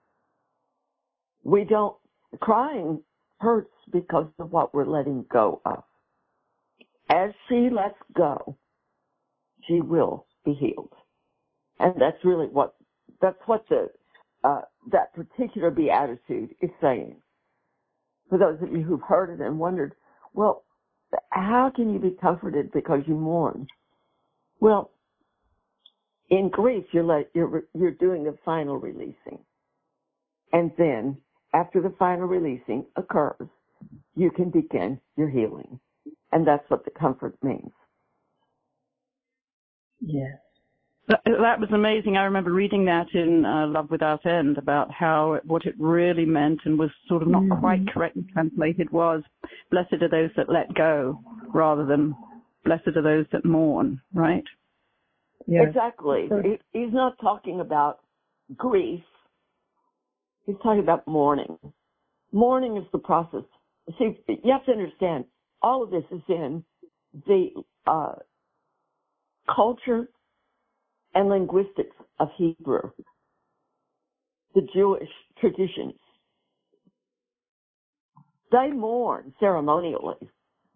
We don't, crying hurts because of what we're letting go of. As she lets go, she will be healed. And that's really what, that's what the, uh, that particular beatitude is saying. For those of you who've heard it and wondered, well, how can you be comforted because you mourn? Well, in grief, you're, let, you're, you're doing the final releasing. And then, after the final releasing occurs, you can begin your healing. And that's what the comfort means. Yes. That, that was amazing. I remember reading that in uh, Love Without End about how it, what it really meant and was sort of not mm-hmm. quite correctly translated was, blessed are those that let go, rather than blessed are those that mourn, right? Yes. Exactly. He, he's not talking about grief. He's talking about mourning. Mourning is the process. See, you have to understand, all of this is in the uh, culture and linguistics of Hebrew, the Jewish traditions. They mourn ceremonially.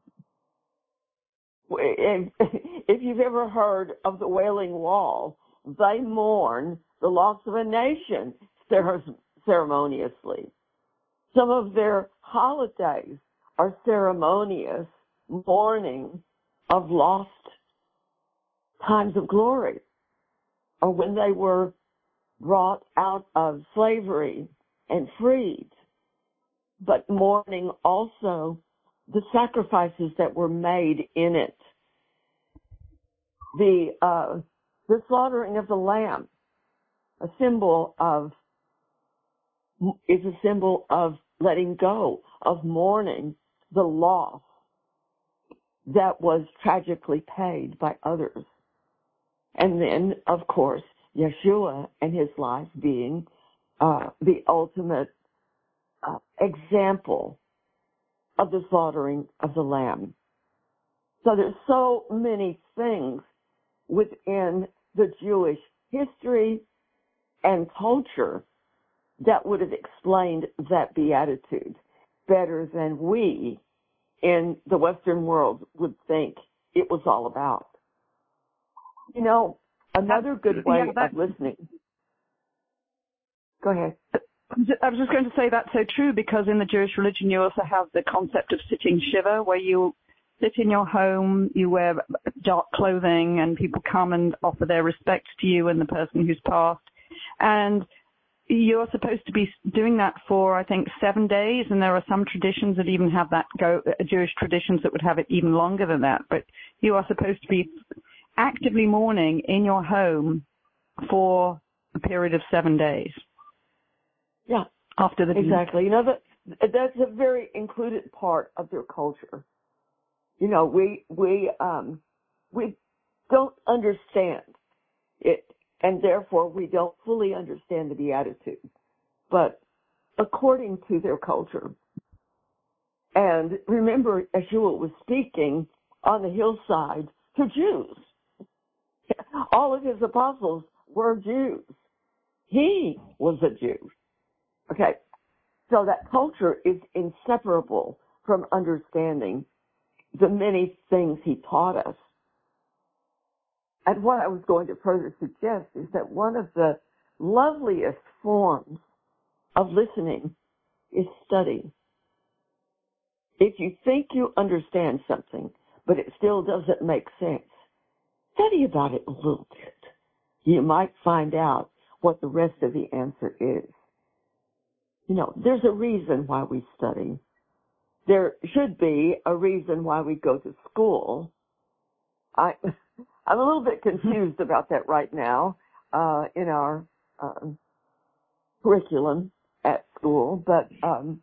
If you've ever heard of the Wailing Wall, they mourn the loss of a nation ceremoniously. Some of their holidays are ceremonious mourning of lost times of glory, or when they were brought out of slavery and freed, but mourning also the sacrifices that were made in it. The uh, the slaughtering of the lamb, a symbol of, is a symbol of letting go, of mourning the loss that was tragically paid by others. And then, of course, Yeshua and his life being uh, the ultimate uh, example of the slaughtering of the lamb. So there's so many things within the Jewish history and culture that would have explained that beatitude better than we in the Western world would think it was all about. You know, another good way yeah, of listening. Go ahead. I was just going to say that's so true, because in the Jewish religion you also have the concept of sitting shiva, where you sit in your home, you wear dark clothing, and people come and offer their respects to you and the person who's passed. And you're supposed to be doing that for, I think, seven days, and there are some traditions that even have that go, Jewish traditions that would have it even longer than that. But you are supposed to be actively mourning in your home for a period of seven days. Yeah, after the exactly. You know, that that's a very included part of their culture. You know, we we um we don't understand it, and therefore we don't fully understand the beatitude. But according to their culture, and remember, Yeshua was speaking on the hillside to Jews. All of his apostles were Jews. He was a Jew. Okay, so that culture is inseparable from understanding the many things he taught us. And what I was going to further suggest is that one of the loveliest forms of listening is study. If you think you understand something, but it still doesn't make sense, study about it a little bit. You might find out what the rest of the answer is. You know, there's a reason why we study. There should be a reason why we go to school. I, I'm a little bit confused about that right now uh, in our um, curriculum at school, but um,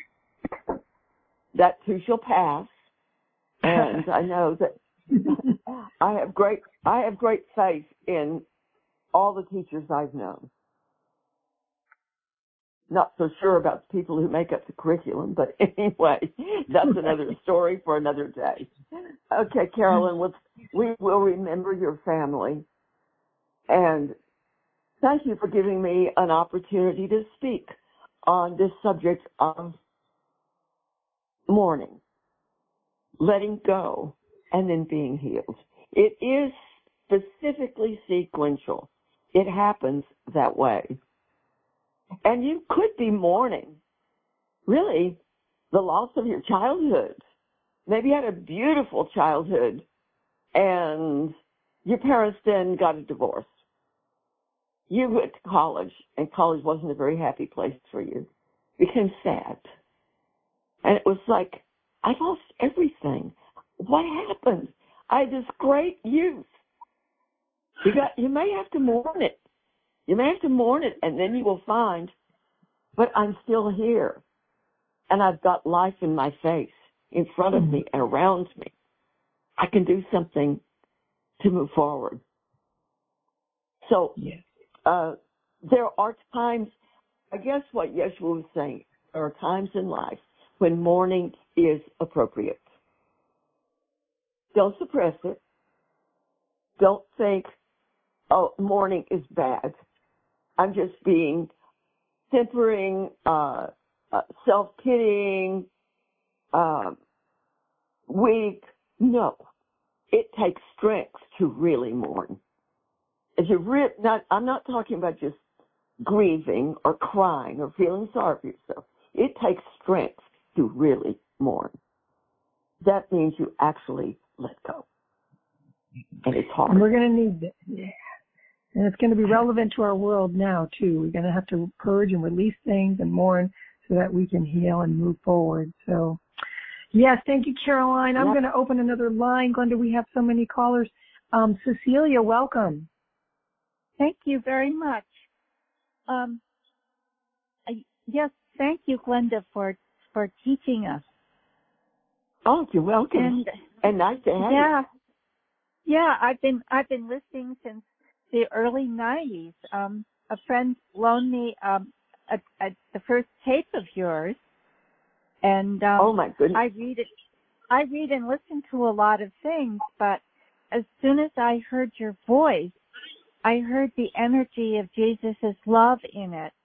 that too shall pass. And I know that I have great I have great faith in all the teachers I've known. not so sure about the people who make up the curriculum, but anyway, that's another story for another day. Okay, Carolyn, let's, we will remember your family. And thank you for giving me an opportunity to speak on this subject of mourning, letting go, and then being healed. It is specifically sequential. It happens that way. And you could be mourning, really, the loss of your childhood. Maybe you had a beautiful childhood and your parents then got a divorce. You went to college and college wasn't a very happy place for you. You became sad. And it was like, I lost everything. What happened? I had this great youth. You got, you may have to mourn it. You may have to mourn it, and then you will find, but I'm still here. And I've got life in my face, in front of me and around me. I can do something to move forward. So yes. uh, there are times, I guess what Yeshua was saying, there are times in life when mourning is appropriate. Don't suppress it. Don't think, oh, mourning is bad. I'm just being simpering, uh, uh, self-pitying, uh, weak. No. It takes strength to really mourn. If you re- not, I'm not talking about just grieving or crying or feeling sorry for yourself. It takes strength to really mourn. That means you actually let go. And it's hard. And we're going to need that. Yeah. And it's going to be relevant to our world now, too. We're going to have to purge and release things and mourn so that we can heal and move forward. So, yes, thank you, Caroline. I'm yep. going to open another line. Glenda, we have so many callers. Um, Cecilia, welcome. Thank you very much. Um, I, yes, thank you, Glenda, for for teaching us. Oh, you're welcome. And, and nice to have yeah, you. Yeah, I've been I've been listening since the early nineties. Um, a friend loaned me um, a, a, the first tape of yours, and um, oh my goodness, I read it. I read and listen to a lot of things, but as soon as I heard your voice, I heard the energy of Jesus' love in it,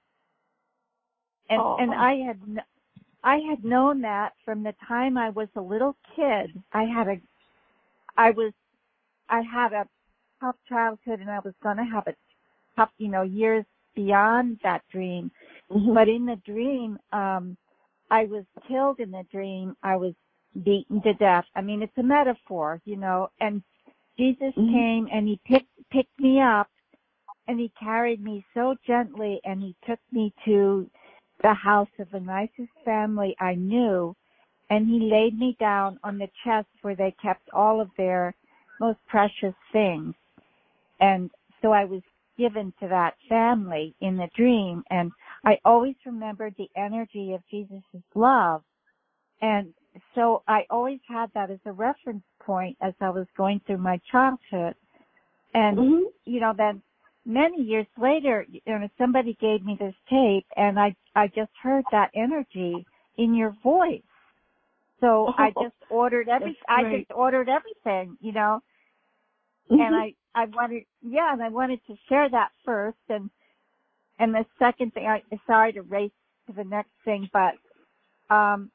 and oh. and I had I had known that from the time I was a little kid. I had a I was I had a tough childhood, and I was going to have a tough, you know, years beyond that dream. Mm-hmm. But in the dream, um, I was killed in the dream. I was beaten to death. I mean, it's a metaphor, you know, and Jesus mm-hmm. came and he picked, picked me up and he carried me so gently and he took me to the house of the nicest family I knew, and he laid me down on the chest where they kept all of their most precious things. And so I was given to that family in the dream, and I always remembered the energy of Jesus' love. And so I always had that as a reference point as I was going through my childhood. And, mm-hmm. you know, then many years later, you know, somebody gave me this tape, and I, I just heard that energy in your voice. So oh, I just ordered every, I just ordered everything, you know. Mm-hmm. And I, I wanted, yeah, and I wanted to share that first. And, and the second thing, I, sorry to race to the next thing, but, um,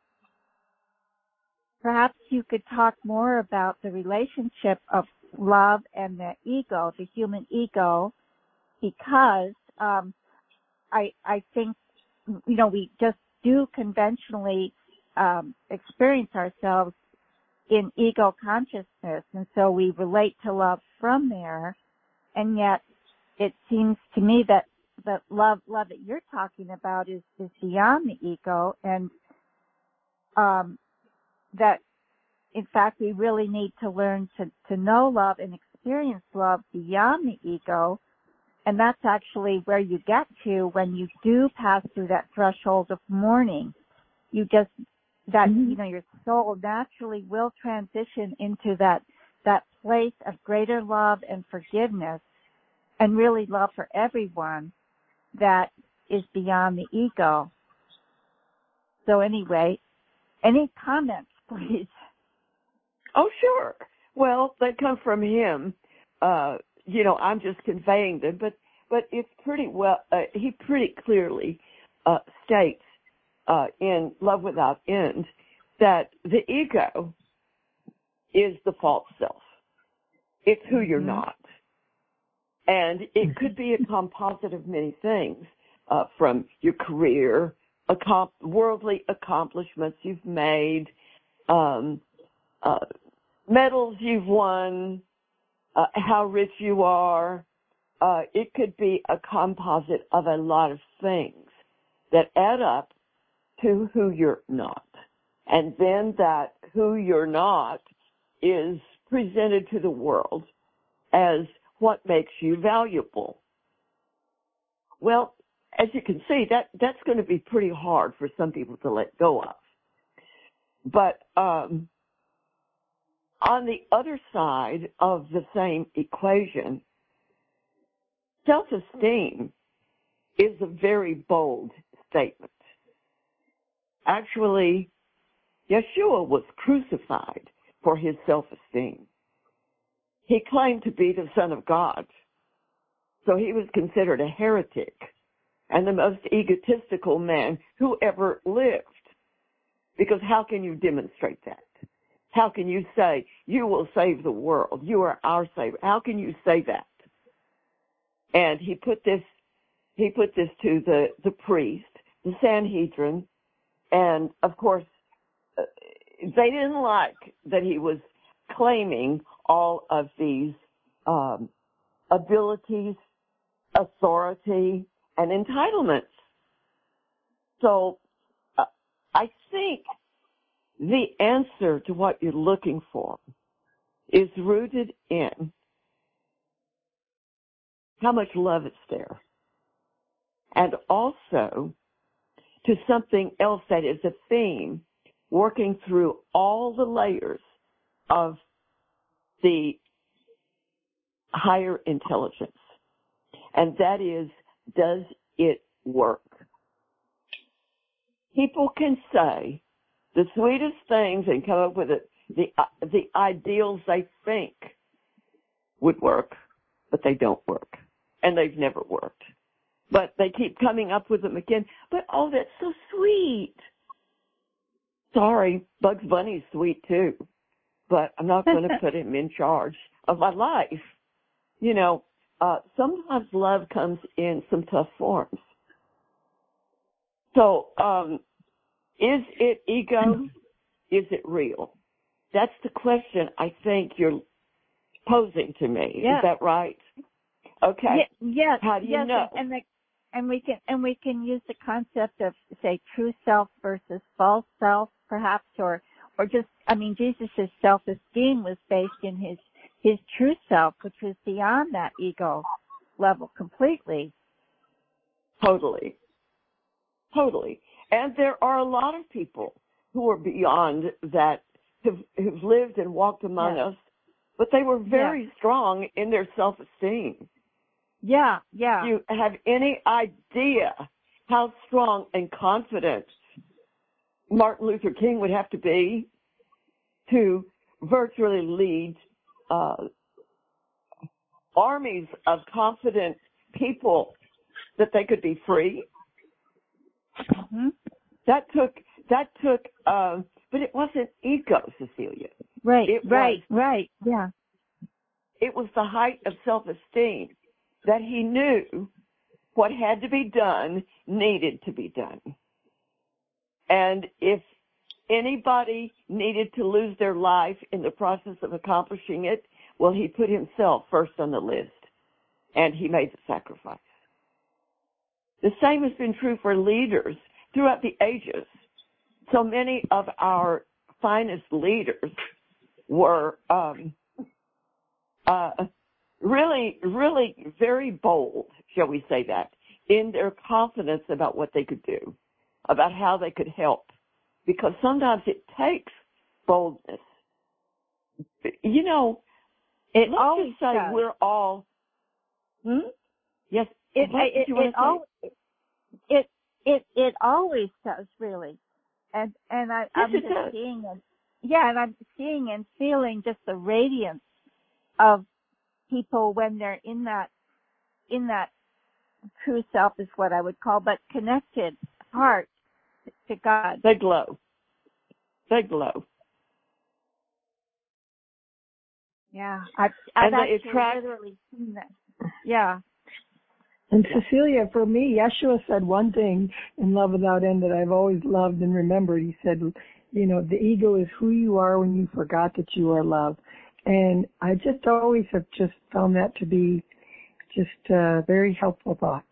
perhaps you could talk more about the relationship of love and the ego, the human ego, because, um, I, I think, you know, we just do conventionally, um, experience ourselves in ego consciousness, and so we relate to love from there, and yet it seems to me that the love love that you're talking about is, is beyond the ego, and um, that in fact we really need to learn to, to know love and experience love beyond the ego, and that's actually where you get to when you do pass through that threshold of mourning. You just that, mm-hmm. you know, your soul naturally will transition into that, that place of greater love and forgiveness and really love for everyone, that is beyond the ego. So anyway, any comments, please? Oh, sure. Well, they come from him. Uh, you know, I'm just conveying them, but but it's pretty well. Uh, he pretty clearly uh, states uh, in Love Without End that the ego is the false self. It's who you're Mm-hmm. not, and it could be a composite of many things, uh, from your career, accom- worldly accomplishments you've made, um, uh, medals you've won, uh, how rich you are. Uh, it could be a composite of a lot of things that add up to who you're not. And then that who you're not is presented to the world as what makes you valuable. Well, as you can see, that, that's going to be pretty hard for some people to let go of. But um, on the other side of the same equation, self-esteem is a very bold statement. Actually, Yeshua was crucified for his self-esteem. He claimed to be the Son of God, so he was considered a heretic and the most egotistical man who ever lived. Because how can you demonstrate that? How can you say, you will save the world, you are our Savior? How can you say that? And he put this, he put this to the, the priest, the Sanhedrin, and of course, they didn't like that he was claiming all of these um, abilities, authority, and entitlements. So uh, I think the answer to what you're looking for is rooted in how much love is there, and also to something else that is a theme working through all the layers of the higher intelligence. And that is, does it work? People can say the sweetest things and come up with it, the, the ideals they think would work, but they don't work. And they've never worked. But they keep coming up with them again. But, oh, that's so sweet. Sorry, Bugs Bunny's sweet too. But I'm not going to put him in charge of my life. You know, uh, sometimes love comes in some tough forms. So, um, is it ego? Is it real? That's the question I think you're posing to me. Yeah. Is that right? Okay. Yeah, yes. How do you yes, know? And, the, and we can and we can use the concept of, say, true self versus false self, perhaps, or or just, I mean, Jesus' self-esteem was based in his his true self, which was beyond that ego level completely. Totally. Totally. And there are a lot of people who are beyond that, who've, who've lived and walked among yes. us, but they were very yes. strong in their self-esteem. Yeah, yeah. Do you have any idea how strong and confident Martin Luther King would have to be to virtually lead uh, armies of confident people that they could be free? Mm-hmm. That took, that took, uh, but it wasn't ego, Cecilia. Right, it right, was, right, yeah. It was the height of self-esteem that he knew what had to be done needed to be done. And if anybody needed to lose their life in the process of accomplishing it, well, he put himself first on the list, and he made the sacrifice. The same has been true for leaders throughout the ages. So many of our finest leaders were um, uh, really, really very bold, shall we say that, in their confidence about what they could do, about how they could help. Because sometimes it takes boldness. You know, It let's always just say does. we're all, hmm? Yes, It, what it, did you want it, to say? al- It it always does, really, and and I, Yes, I'm it just does. seeing and yeah, and I'm seeing and feeling just the radiance of people when they're in that in that true self is what I would call, but connected heart to God. They glow. They glow. Yeah, I've I've And they actually attract. literally seen that. Yeah. And Yeah. Cecilia, for me, Yeshua said one thing in Love Without End that I've always loved and remembered. He said, you know, the ego is who you are when you forgot that you are love. And I just always have just found that to be just a very helpful thought.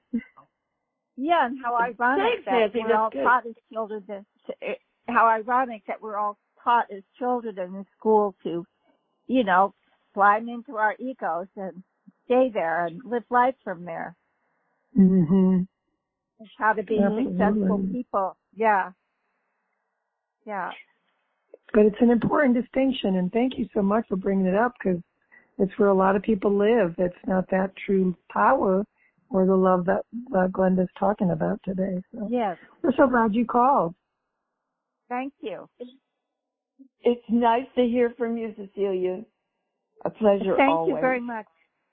Yeah, and how ironic Thanks, that Nancy. we're That's all good. taught as children to, to, how ironic that we're all taught as children in the school to, you know, climb into our egos and stay there and live life from there. Mm-hmm. It's how to be Absolutely. successful people. Yeah. Yeah. But it's an important distinction, and thank you so much for bringing it up, because it's where a lot of people live. It's not that true power or the love that uh, Glenda's talking about today. So Yes. we're so glad you called. Thank you. It's nice to hear from you, Cecilia. A pleasure Thank always. you very much.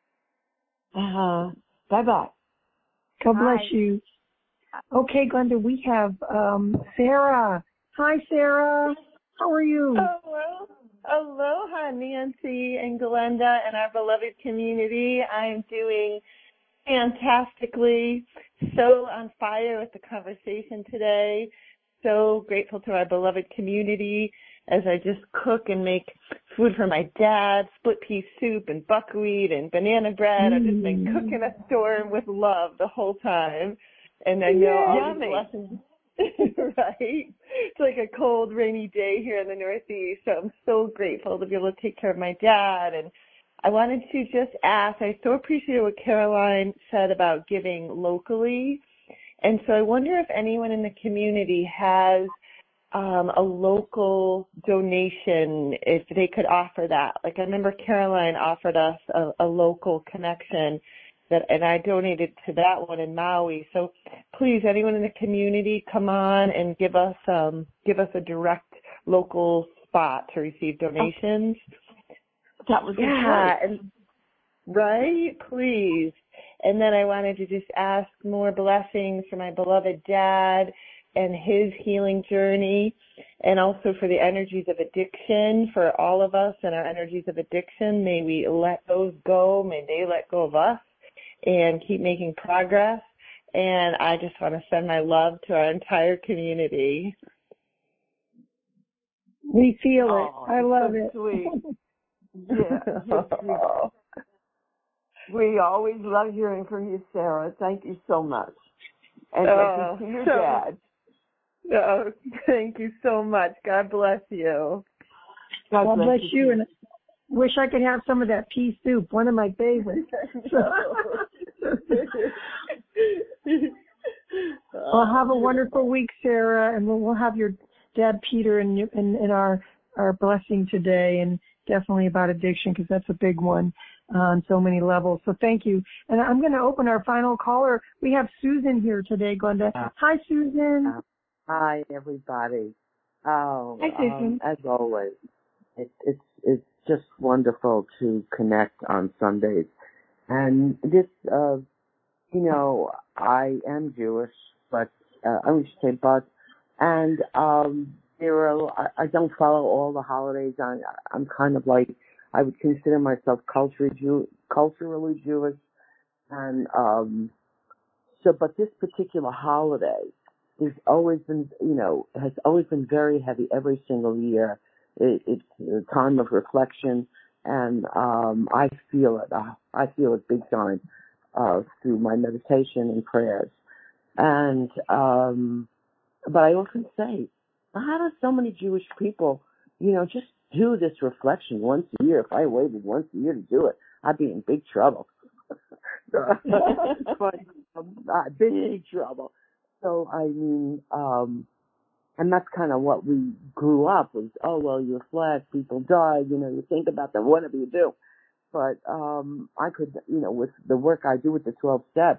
Uh-huh. Bye-bye. God bless Bye. you. Okay, Glenda, we have um, Sarah. Hi, Sarah. How are you? Hello. Aloha, Nancy and Glenda and our beloved community. I'm doing fantastically, so on fire with the conversation today. So grateful to our beloved community as I just cook and make food for my dad, split pea soup and buckwheat and banana bread. Mm. I've just been cooking a storm with love the whole time. And I know Yay. all these lessons, right? It's like a cold, rainy day here in the Northeast, so I'm so grateful to be able to take care of my dad. And I wanted to just ask, I so appreciate what Caroline said about giving locally. And so I wonder if anyone in the community has um, a local donation, if they could offer that. Like I remember Caroline offered us a, a local connection, that, and I donated to that one in Maui. So please, anyone in the community, come on and give us um, give us a direct local spot to receive donations. That was Yeah, great. and right, please. And then I wanted to just ask more blessings for my beloved dad and his healing journey, and also for the energies of addiction, for all of us and our energies of addiction. May we let those go. May they let go of us and keep making progress. And I just want to send my love to our entire community. We feel Oh, it. I love so it. Sweet. Yeah, you're sweet. We always love hearing from you, Sarah. Thank you so much. And Oh, thank you to your so, dad. Oh, thank you so much. God bless you. God, God bless, bless you. you. And wish I could have some of that pea soup, one of my favorites. Well, have a wonderful week, Sarah, and we'll, we'll have your dad, Peter, in, in, in our, our blessing today, and definitely about addiction, because that's a big one uh, on so many levels. So thank you. And I'm going to open our final caller. We have Susan here today, Glenda. Hi, Susan. Uh, hi, everybody. Oh, Hi, Susan. um, as always, it, it's it's just wonderful to connect on Sundays. And this, uh, you know, I am Jewish, but uh, I should say, but, and um, there are, I, I don't follow all the holidays. I, I'm kind of like, I would consider myself culturally Jew, culturally Jewish, and um, so, but this particular holiday, there's always been, you know, has always been very heavy every single year. It, it's a time of reflection, and um, I feel it. Uh, I feel it big time uh, through my meditation and prayers. And um, but I often say, how do so many Jewish people, you know, just do this reflection once a year? If I waited once a year to do it, I'd be in big trouble. but um, uh, big trouble. So I mean, um, and that's kind of what we grew up with. Oh well, you reflect, people died, you know, you think about them, whatever you do. But um, I could, you know, with the work I do with the twelve steps,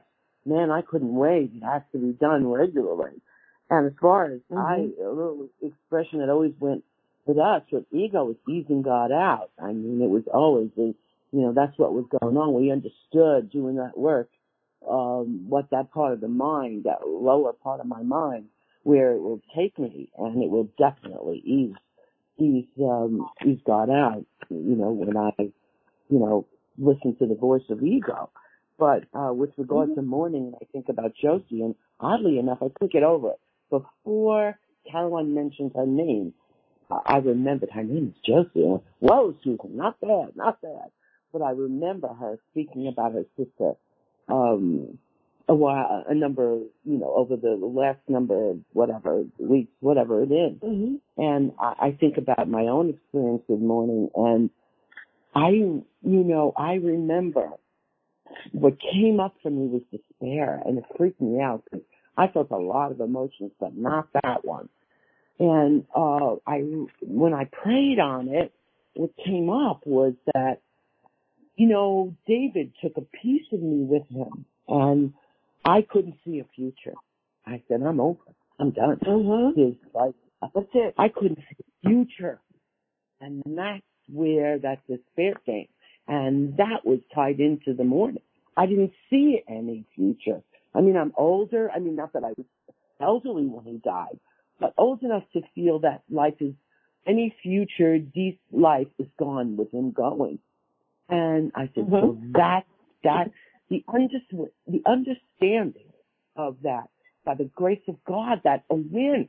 man, I couldn't wait. It has to be done regularly. And as far as Mm-hmm. I, a little expression that always went with us, with ego, was easing God out. I mean, it was always, the, you know, that's what was going on. We understood doing that work, um, what that part of the mind, that lower part of my mind, where it will take me, and it will definitely ease, ease, um, ease God out, you know, when I, you know, listen to the voice of ego. But, uh, with regard Mm-hmm. to mourning, I think about Josie, and oddly enough, I couldn't get over it. Before Caroline mentioned her name, uh, I remembered her name is Josie. And, whoa, Susan, not bad, not bad. But I remember her speaking about her sister, um, a while, a number, you know, over the last number of whatever weeks, whatever it is. Mm-hmm. And I, I think about my own experience with mourning, and I, you know, I remember what came up for me was despair, and it freaked me out because I felt a lot of emotions, but not that one. And uh, I, when I prayed on it, what came up was that, you know, David took a piece of me with him, and I couldn't see a future. I said, I'm over. I'm done. Mm-hmm. His life. That's it. I couldn't see a future. And that's where that despair came. And that was tied into the mourning. I didn't see any future. I mean, I'm older. I mean, not that I was elderly when he died, but old enough to feel that life is, any future, deep life is gone with him going. And I said, Mm-hmm. so that, that, the, under, the understanding of that, by the grace of God, that awareness,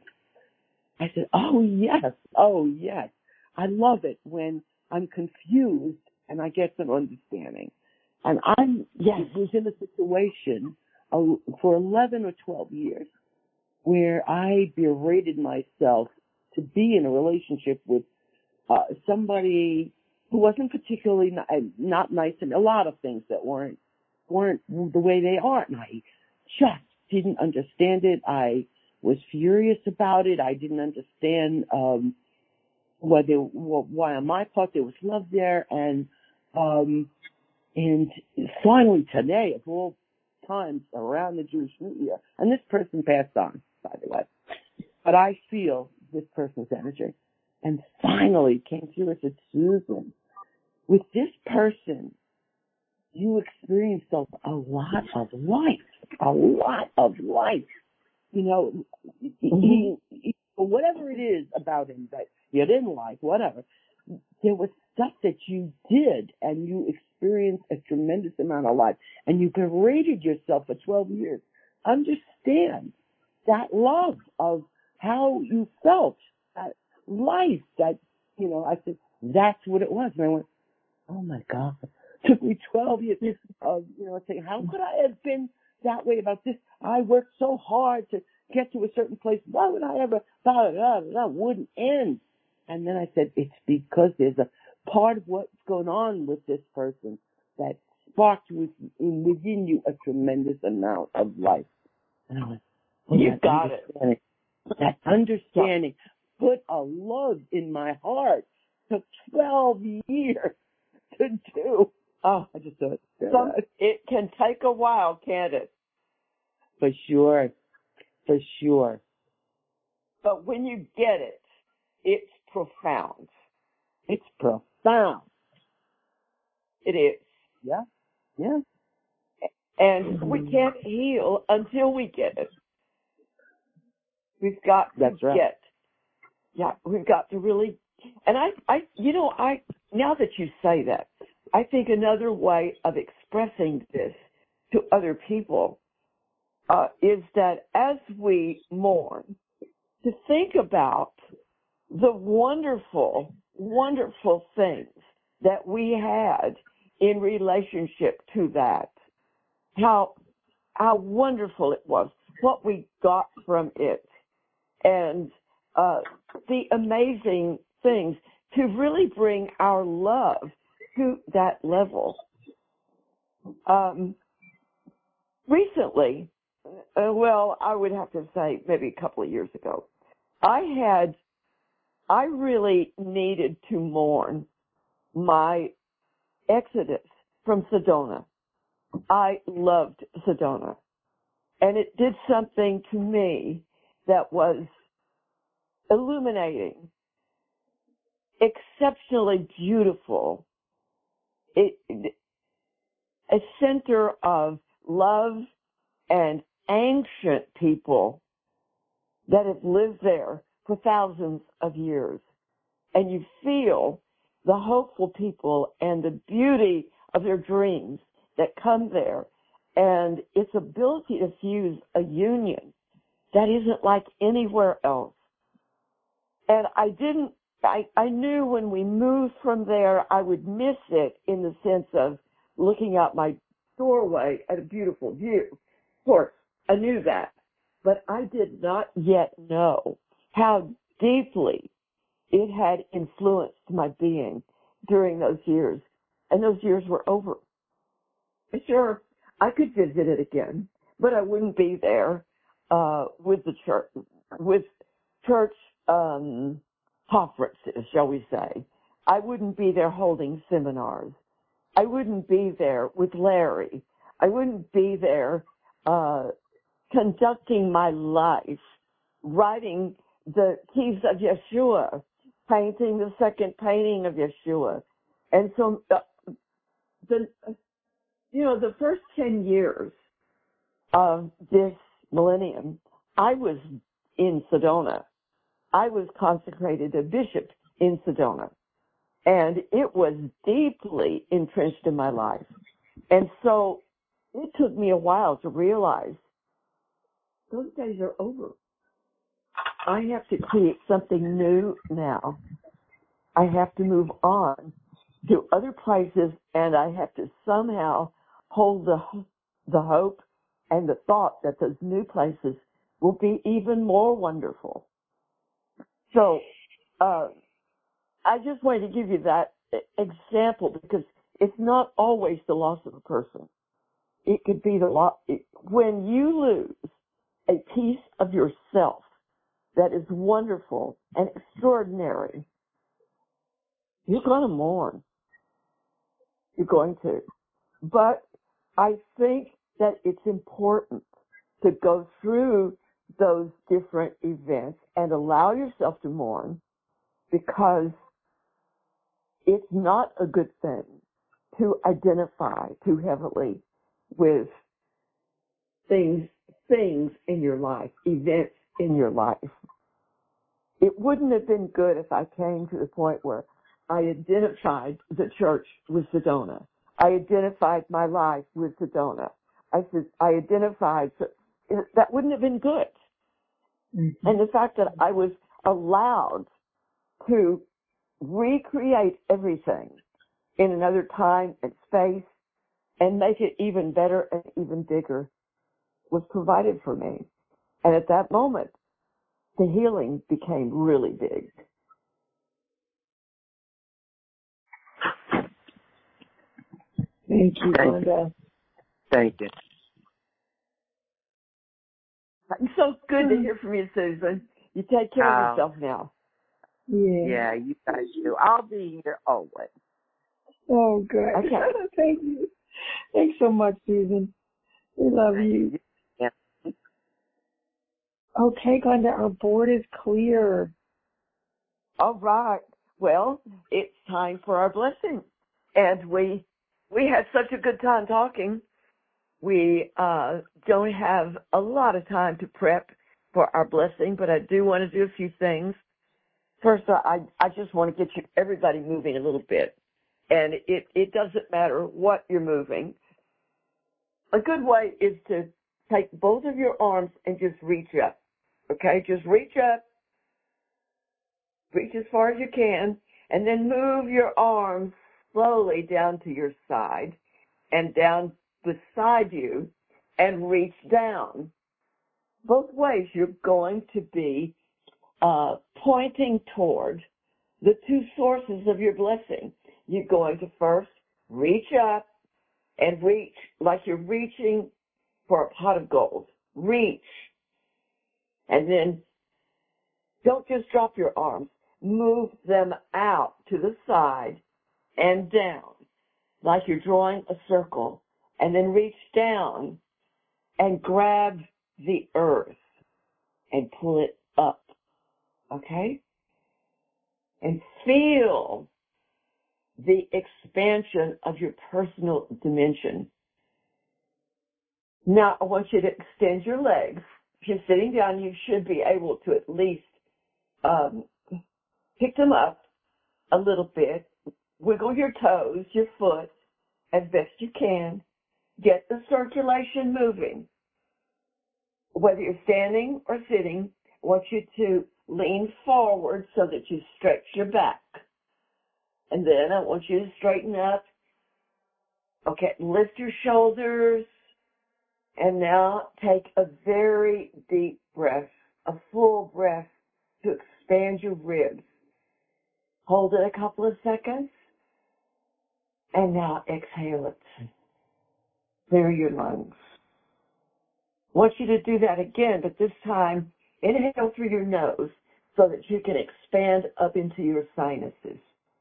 I said, oh yes, oh yes. I love it when I'm confused and I get some understanding. And I'm, yes, was in a situation uh, for eleven or twelve years where I berated myself to be in a relationship with uh, somebody who wasn't particularly not, not nice, and a lot of things that weren't weren't the way they are. And I just didn't understand it. I was furious about it. I didn't understand um, whether why on my part there was love there, and um, and finally today, of all times, around the Jewish New Year, and this person passed on, by the way, but I feel this person's energy, and finally came through and said, Susan, with this person, you experienced a, a lot of life, a lot of life. You know, mm-hmm. he, he, whatever it is about him that you didn't like, whatever, there was stuff that you did, and you experienced a tremendous amount of life, and you berated yourself for twelve years. Understand that love of how you felt, that life, that, you know, I said, that's what it was. And I went, oh my God, it took me twelve years of, you know, saying, how could I have been that way about this? I worked so hard to get to a certain place. Why would I ever, that, that, that wouldn't end. And then I said, it's because there's a part of what's going on with this person that sparked within, within you a tremendous amount of life. And I went, oh, you got it. That understanding put a love in my heart. Took twelve years to do. Oh, I just thought Some, it can take a while, can't it? For sure. For sure. But when you get it, it's profound. It's profound. It is. Yeah. Yeah. And we can't heal until we get it. We've got to That's right. get. Yeah, we've got to really. And I, I, you know, I, now that you say that, I think another way of expressing this to other people uh, is that as we mourn, to think about the wonderful, wonderful things that we had in relationship to that. How, how wonderful it was, what we got from it, and uh, the amazing things to really bring our love to that level. Um, recently, uh, well, I would have to say maybe a couple of years ago, I had, I really needed to mourn my exodus from Sedona. I loved Sedona. And it did something to me that was illuminating, exceptionally beautiful. It, a center of love and ancient people that have lived there for thousands of years. And you feel the hopeful people and the beauty of their dreams that come there, and its ability to fuse a union that isn't like anywhere else. And I didn't, I, I knew when we moved from there, I would miss it in the sense of looking out my doorway at a beautiful view. Of course, I knew that, but I did not yet know how deeply it had influenced my being during those years. And those years were over. Sure, I could visit it again, but I wouldn't be there uh, with the church, with church um, conferences, shall we say. I wouldn't be there holding seminars. I wouldn't be there with Larry. I wouldn't be there uh, conducting my life, writing the keys of Yeshua, painting the second painting of Yeshua. And so uh, the, you know, the first ten years of this millennium, I was in Sedona. I was consecrated a bishop in Sedona. And it was deeply entrenched in my life. And so it took me a while to realize those days are over. I have to create something new now. I have to move on to other places, and I have to somehow hold the the hope and the thought that those new places will be even more wonderful. So uh, I just wanted to give you that example because it's not always the loss of a person. It could be the loss. When you lose a piece of yourself that is wonderful and extraordinary, you're going to mourn. You're going to. But I think that it's important to go through those different events and allow yourself to mourn, because it's not a good thing to identify too heavily with things, things in your life, events in your life. It wouldn't have been good if I came to the point where I identified the church with Sedona. I identified my life with Sedona. I said, I identified, that wouldn't have been good. Mm-hmm. And the fact that I was allowed to recreate everything in another time and space and make it even better and even bigger was provided for me. And at that moment, the healing became really big. Thank you, Thank Glenda. Thank you. It's so good to hear from you, Susan. You take care Uh, of yourself now. Yeah. Yeah, you guys do. I'll be here always. Oh, good. Okay. Thank you. Thanks so much, Susan. We love you. Yeah. Okay, Glenda, our board is clear. All right. Well, it's time for our blessing. And we we had such a good time talking. We uh, don't have a lot of time to prep for our blessing, but I do want to do a few things. First, I, I just want to get you, everybody moving a little bit. And it, it doesn't matter what you're moving. A good way is to take both of your arms and just reach up. Okay? Just reach up. Reach as far as you can. And then move your arms slowly down to your side and down beside you and reach down. Both ways you're going to be uh, pointing toward the two sources of your blessing. You're going to first reach up and reach like you're reaching for a pot of gold. Reach. And then don't just drop your arms. Move them out to the side and down like you're drawing a circle. And then reach down and grab the earth and pull it up, okay? And feel the expansion of your personal dimension. Now, I want you to extend your legs. If you're sitting down, you should be able to at least um, pick them up a little bit. Wiggle your toes, your foot, as best you can. Get the circulation moving. Whether you're standing or sitting, I want you to lean forward so that you stretch your back. And then I want you to straighten up. Okay, lift your shoulders. And now take a very deep breath, a full breath to expand your ribs. Hold it a couple of seconds. And now exhale it. Clear your lungs. I want you to do that again, but this time inhale through your nose so that you can expand up into your sinuses.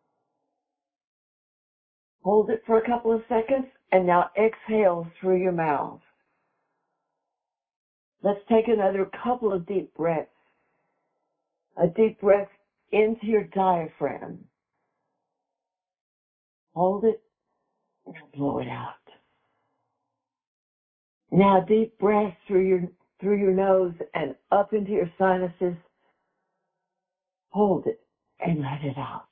Hold it for a couple of seconds, and now exhale through your mouth. Let's take another couple of deep breaths. A deep breath into your diaphragm. Hold it and blow it out. Now deep breath through your through your nose and up into your sinuses. Hold it and let it out.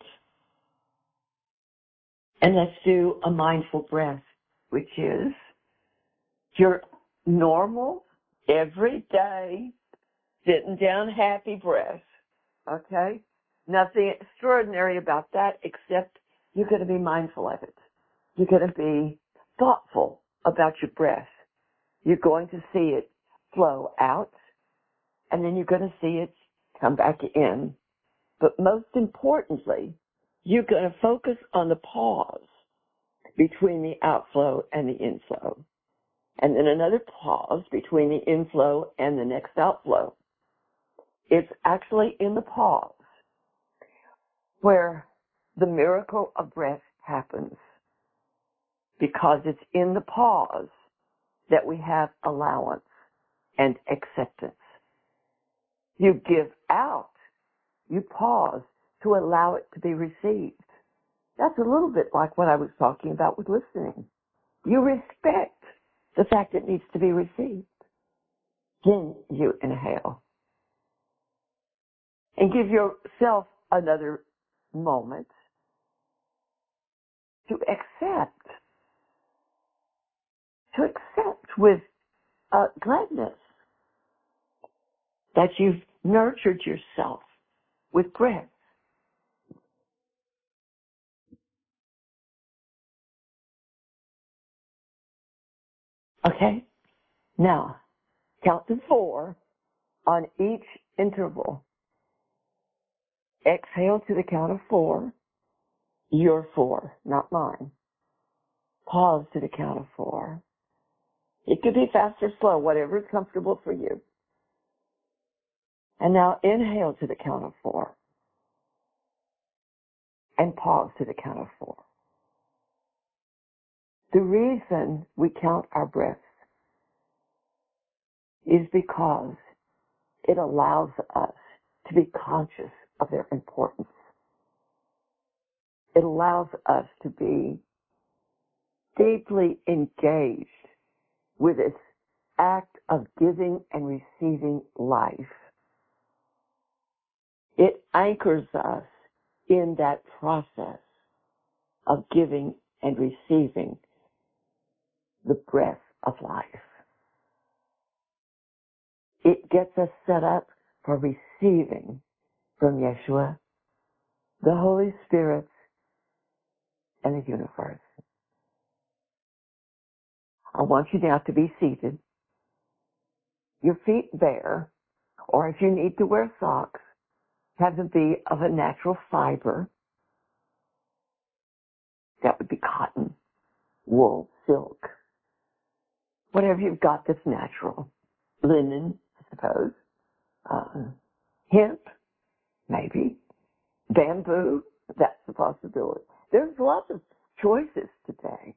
And let's do a mindful breath, which is your normal, everyday, sitting down happy breath. Okay? Nothing extraordinary about that except you're going to be mindful of it. You're going to be thoughtful about your breath. You're going to see it flow out, and then you're going to see it come back in. But most importantly, you're going to focus on the pause between the outflow and the inflow. And then another pause between the inflow and the next outflow. It's actually in the pause where the miracle of breath happens, because it's in the pause that we have allowance and acceptance. You give out, you pause to allow it to be received. That's a little bit like what I was talking about with listening. You respect the fact it needs to be received. Then you inhale. And give yourself another moment to accept, to accept with uh, gladness that you've nurtured yourself with breath. Okay? Now, count to four on each interval. Exhale to the count of four. Your four, not mine. Pause to the count of four. It could be fast or slow, whatever is comfortable for you. And now inhale to the count of four. And pause to the count of four. The reason we count our breaths is because it allows us to be conscious of their importance. It allows us to be deeply engaged with this act of giving and receiving life. It anchors us in that process of giving and receiving the breath of life. It gets us set up for receiving from Yeshua, the Holy Spirit, and the universe. I want you now to be seated, your feet bare, or if you need to wear socks, have them be of a natural fiber. That would be cotton, wool, silk, whatever you've got that's natural. Linen, I suppose. Uh, hemp, maybe. Bamboo, that's a possibility. There's lots of choices today.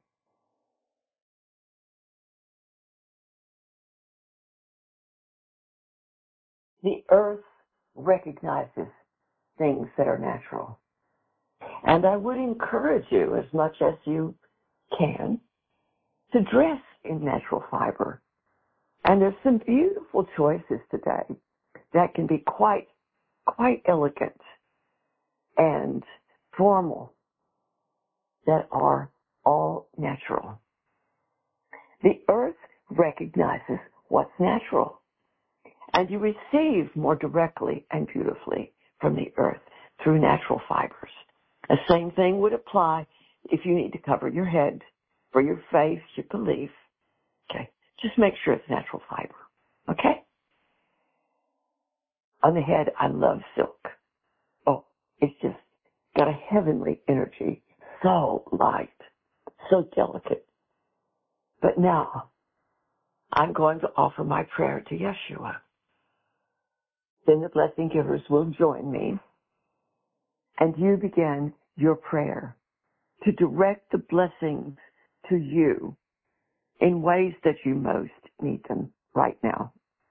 The earth recognizes things that are natural. And I would encourage you, as much as you can, to dress in natural fiber. And there's some beautiful choices today that can be quite, quite elegant and formal, that are all natural. The earth recognizes what's natural, and you receive more directly and beautifully from the earth through natural fibers. The same thing would apply if you need to cover your head for your faith, your belief. Okay, just make sure it's natural fiber. Okay? On the head, I love silk. Oh, it's just got a heavenly energy, so light, so delicate. But now, I'm going to offer my prayer to Yeshua. Then the blessing givers will join me, and you begin your prayer to direct the blessings to you in ways that you most need them right now.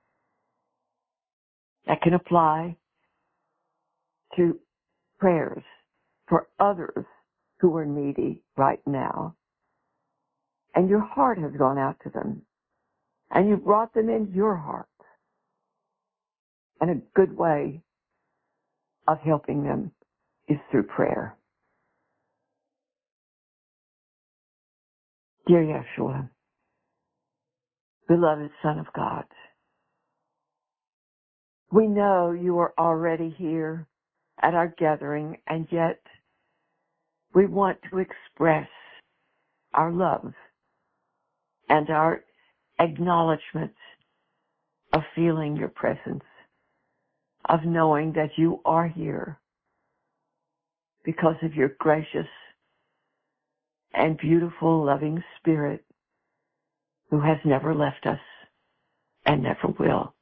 That can apply to prayers for others who are needy right now, and your heart has gone out to them, and you brought them in your heart. And a good way of helping them is through prayer. Dear Yeshua, beloved Son of God, we know you are already here at our gathering, and yet we want to express our love and our acknowledgement of feeling your presence, of knowing that you are here because of your gracious and beautiful, loving Spirit who has never left us and never will.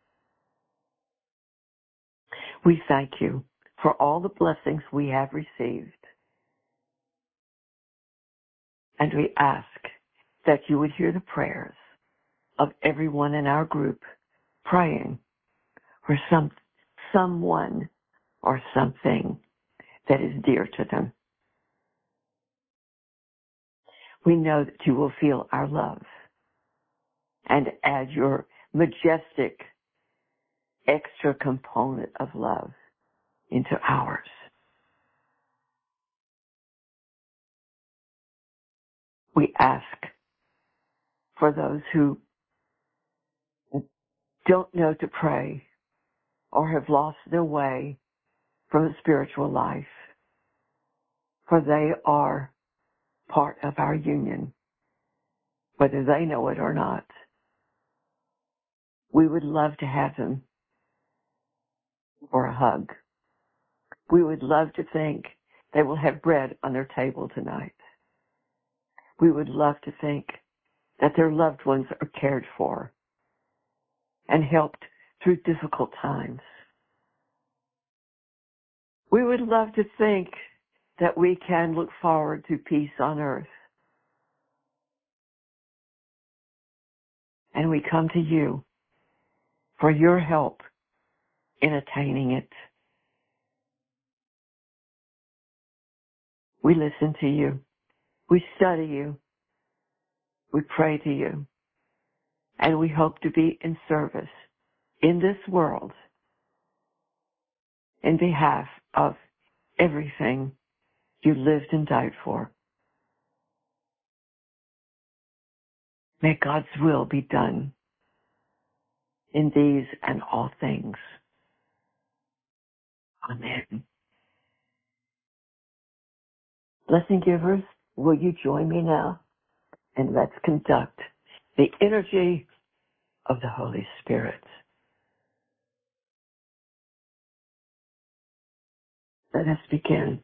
We thank you for all the blessings we have received, and we ask that you would hear the prayers of everyone in our group praying for some someone or something that is dear to them. We know that you will feel our love and add your majestic extra component of love into ours. We ask for those who don't know to pray or have lost their way from the spiritual life, for they are part of our union, whether they know it or not. We would love to have them for a hug. We would love to think they will have bread on their table tonight. We would love to think that their loved ones are cared for and helped through difficult times. We would love to think that we can look forward to peace on earth. And we come to you for your help in attaining it. We listen to you. We study you. We pray to you. And we hope to be in service in this world in behalf of everything you lived and died for. May God's will be done in these and all things. Amen. Blessing givers, will you join me now? And let's conduct the energy of the Holy Spirit. Let us begin.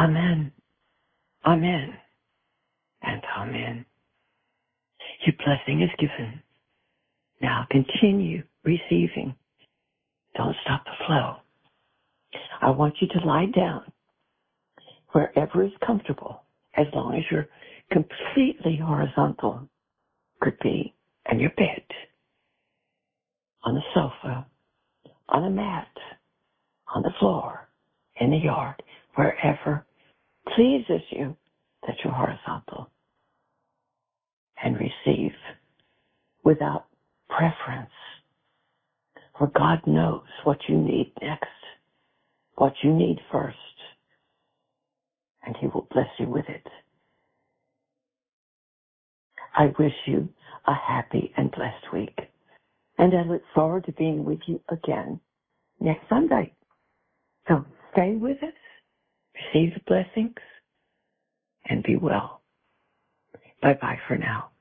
Amen. Amen. And amen. Your blessing is given. Now continue receiving. Don't stop the flow. I want you to lie down wherever is comfortable, as long as you're completely horizontal. Could be in your bed, on the sofa, on a mat, on the floor, in the yard, wherever pleases you that you're horizontal. And receive without preference. For God knows what you need next, what you need first, and He will bless you with it. I wish you a happy and blessed week, and I look forward to being with you again next Sunday. So stay with us, receive the blessings, and be well. Bye-bye for now.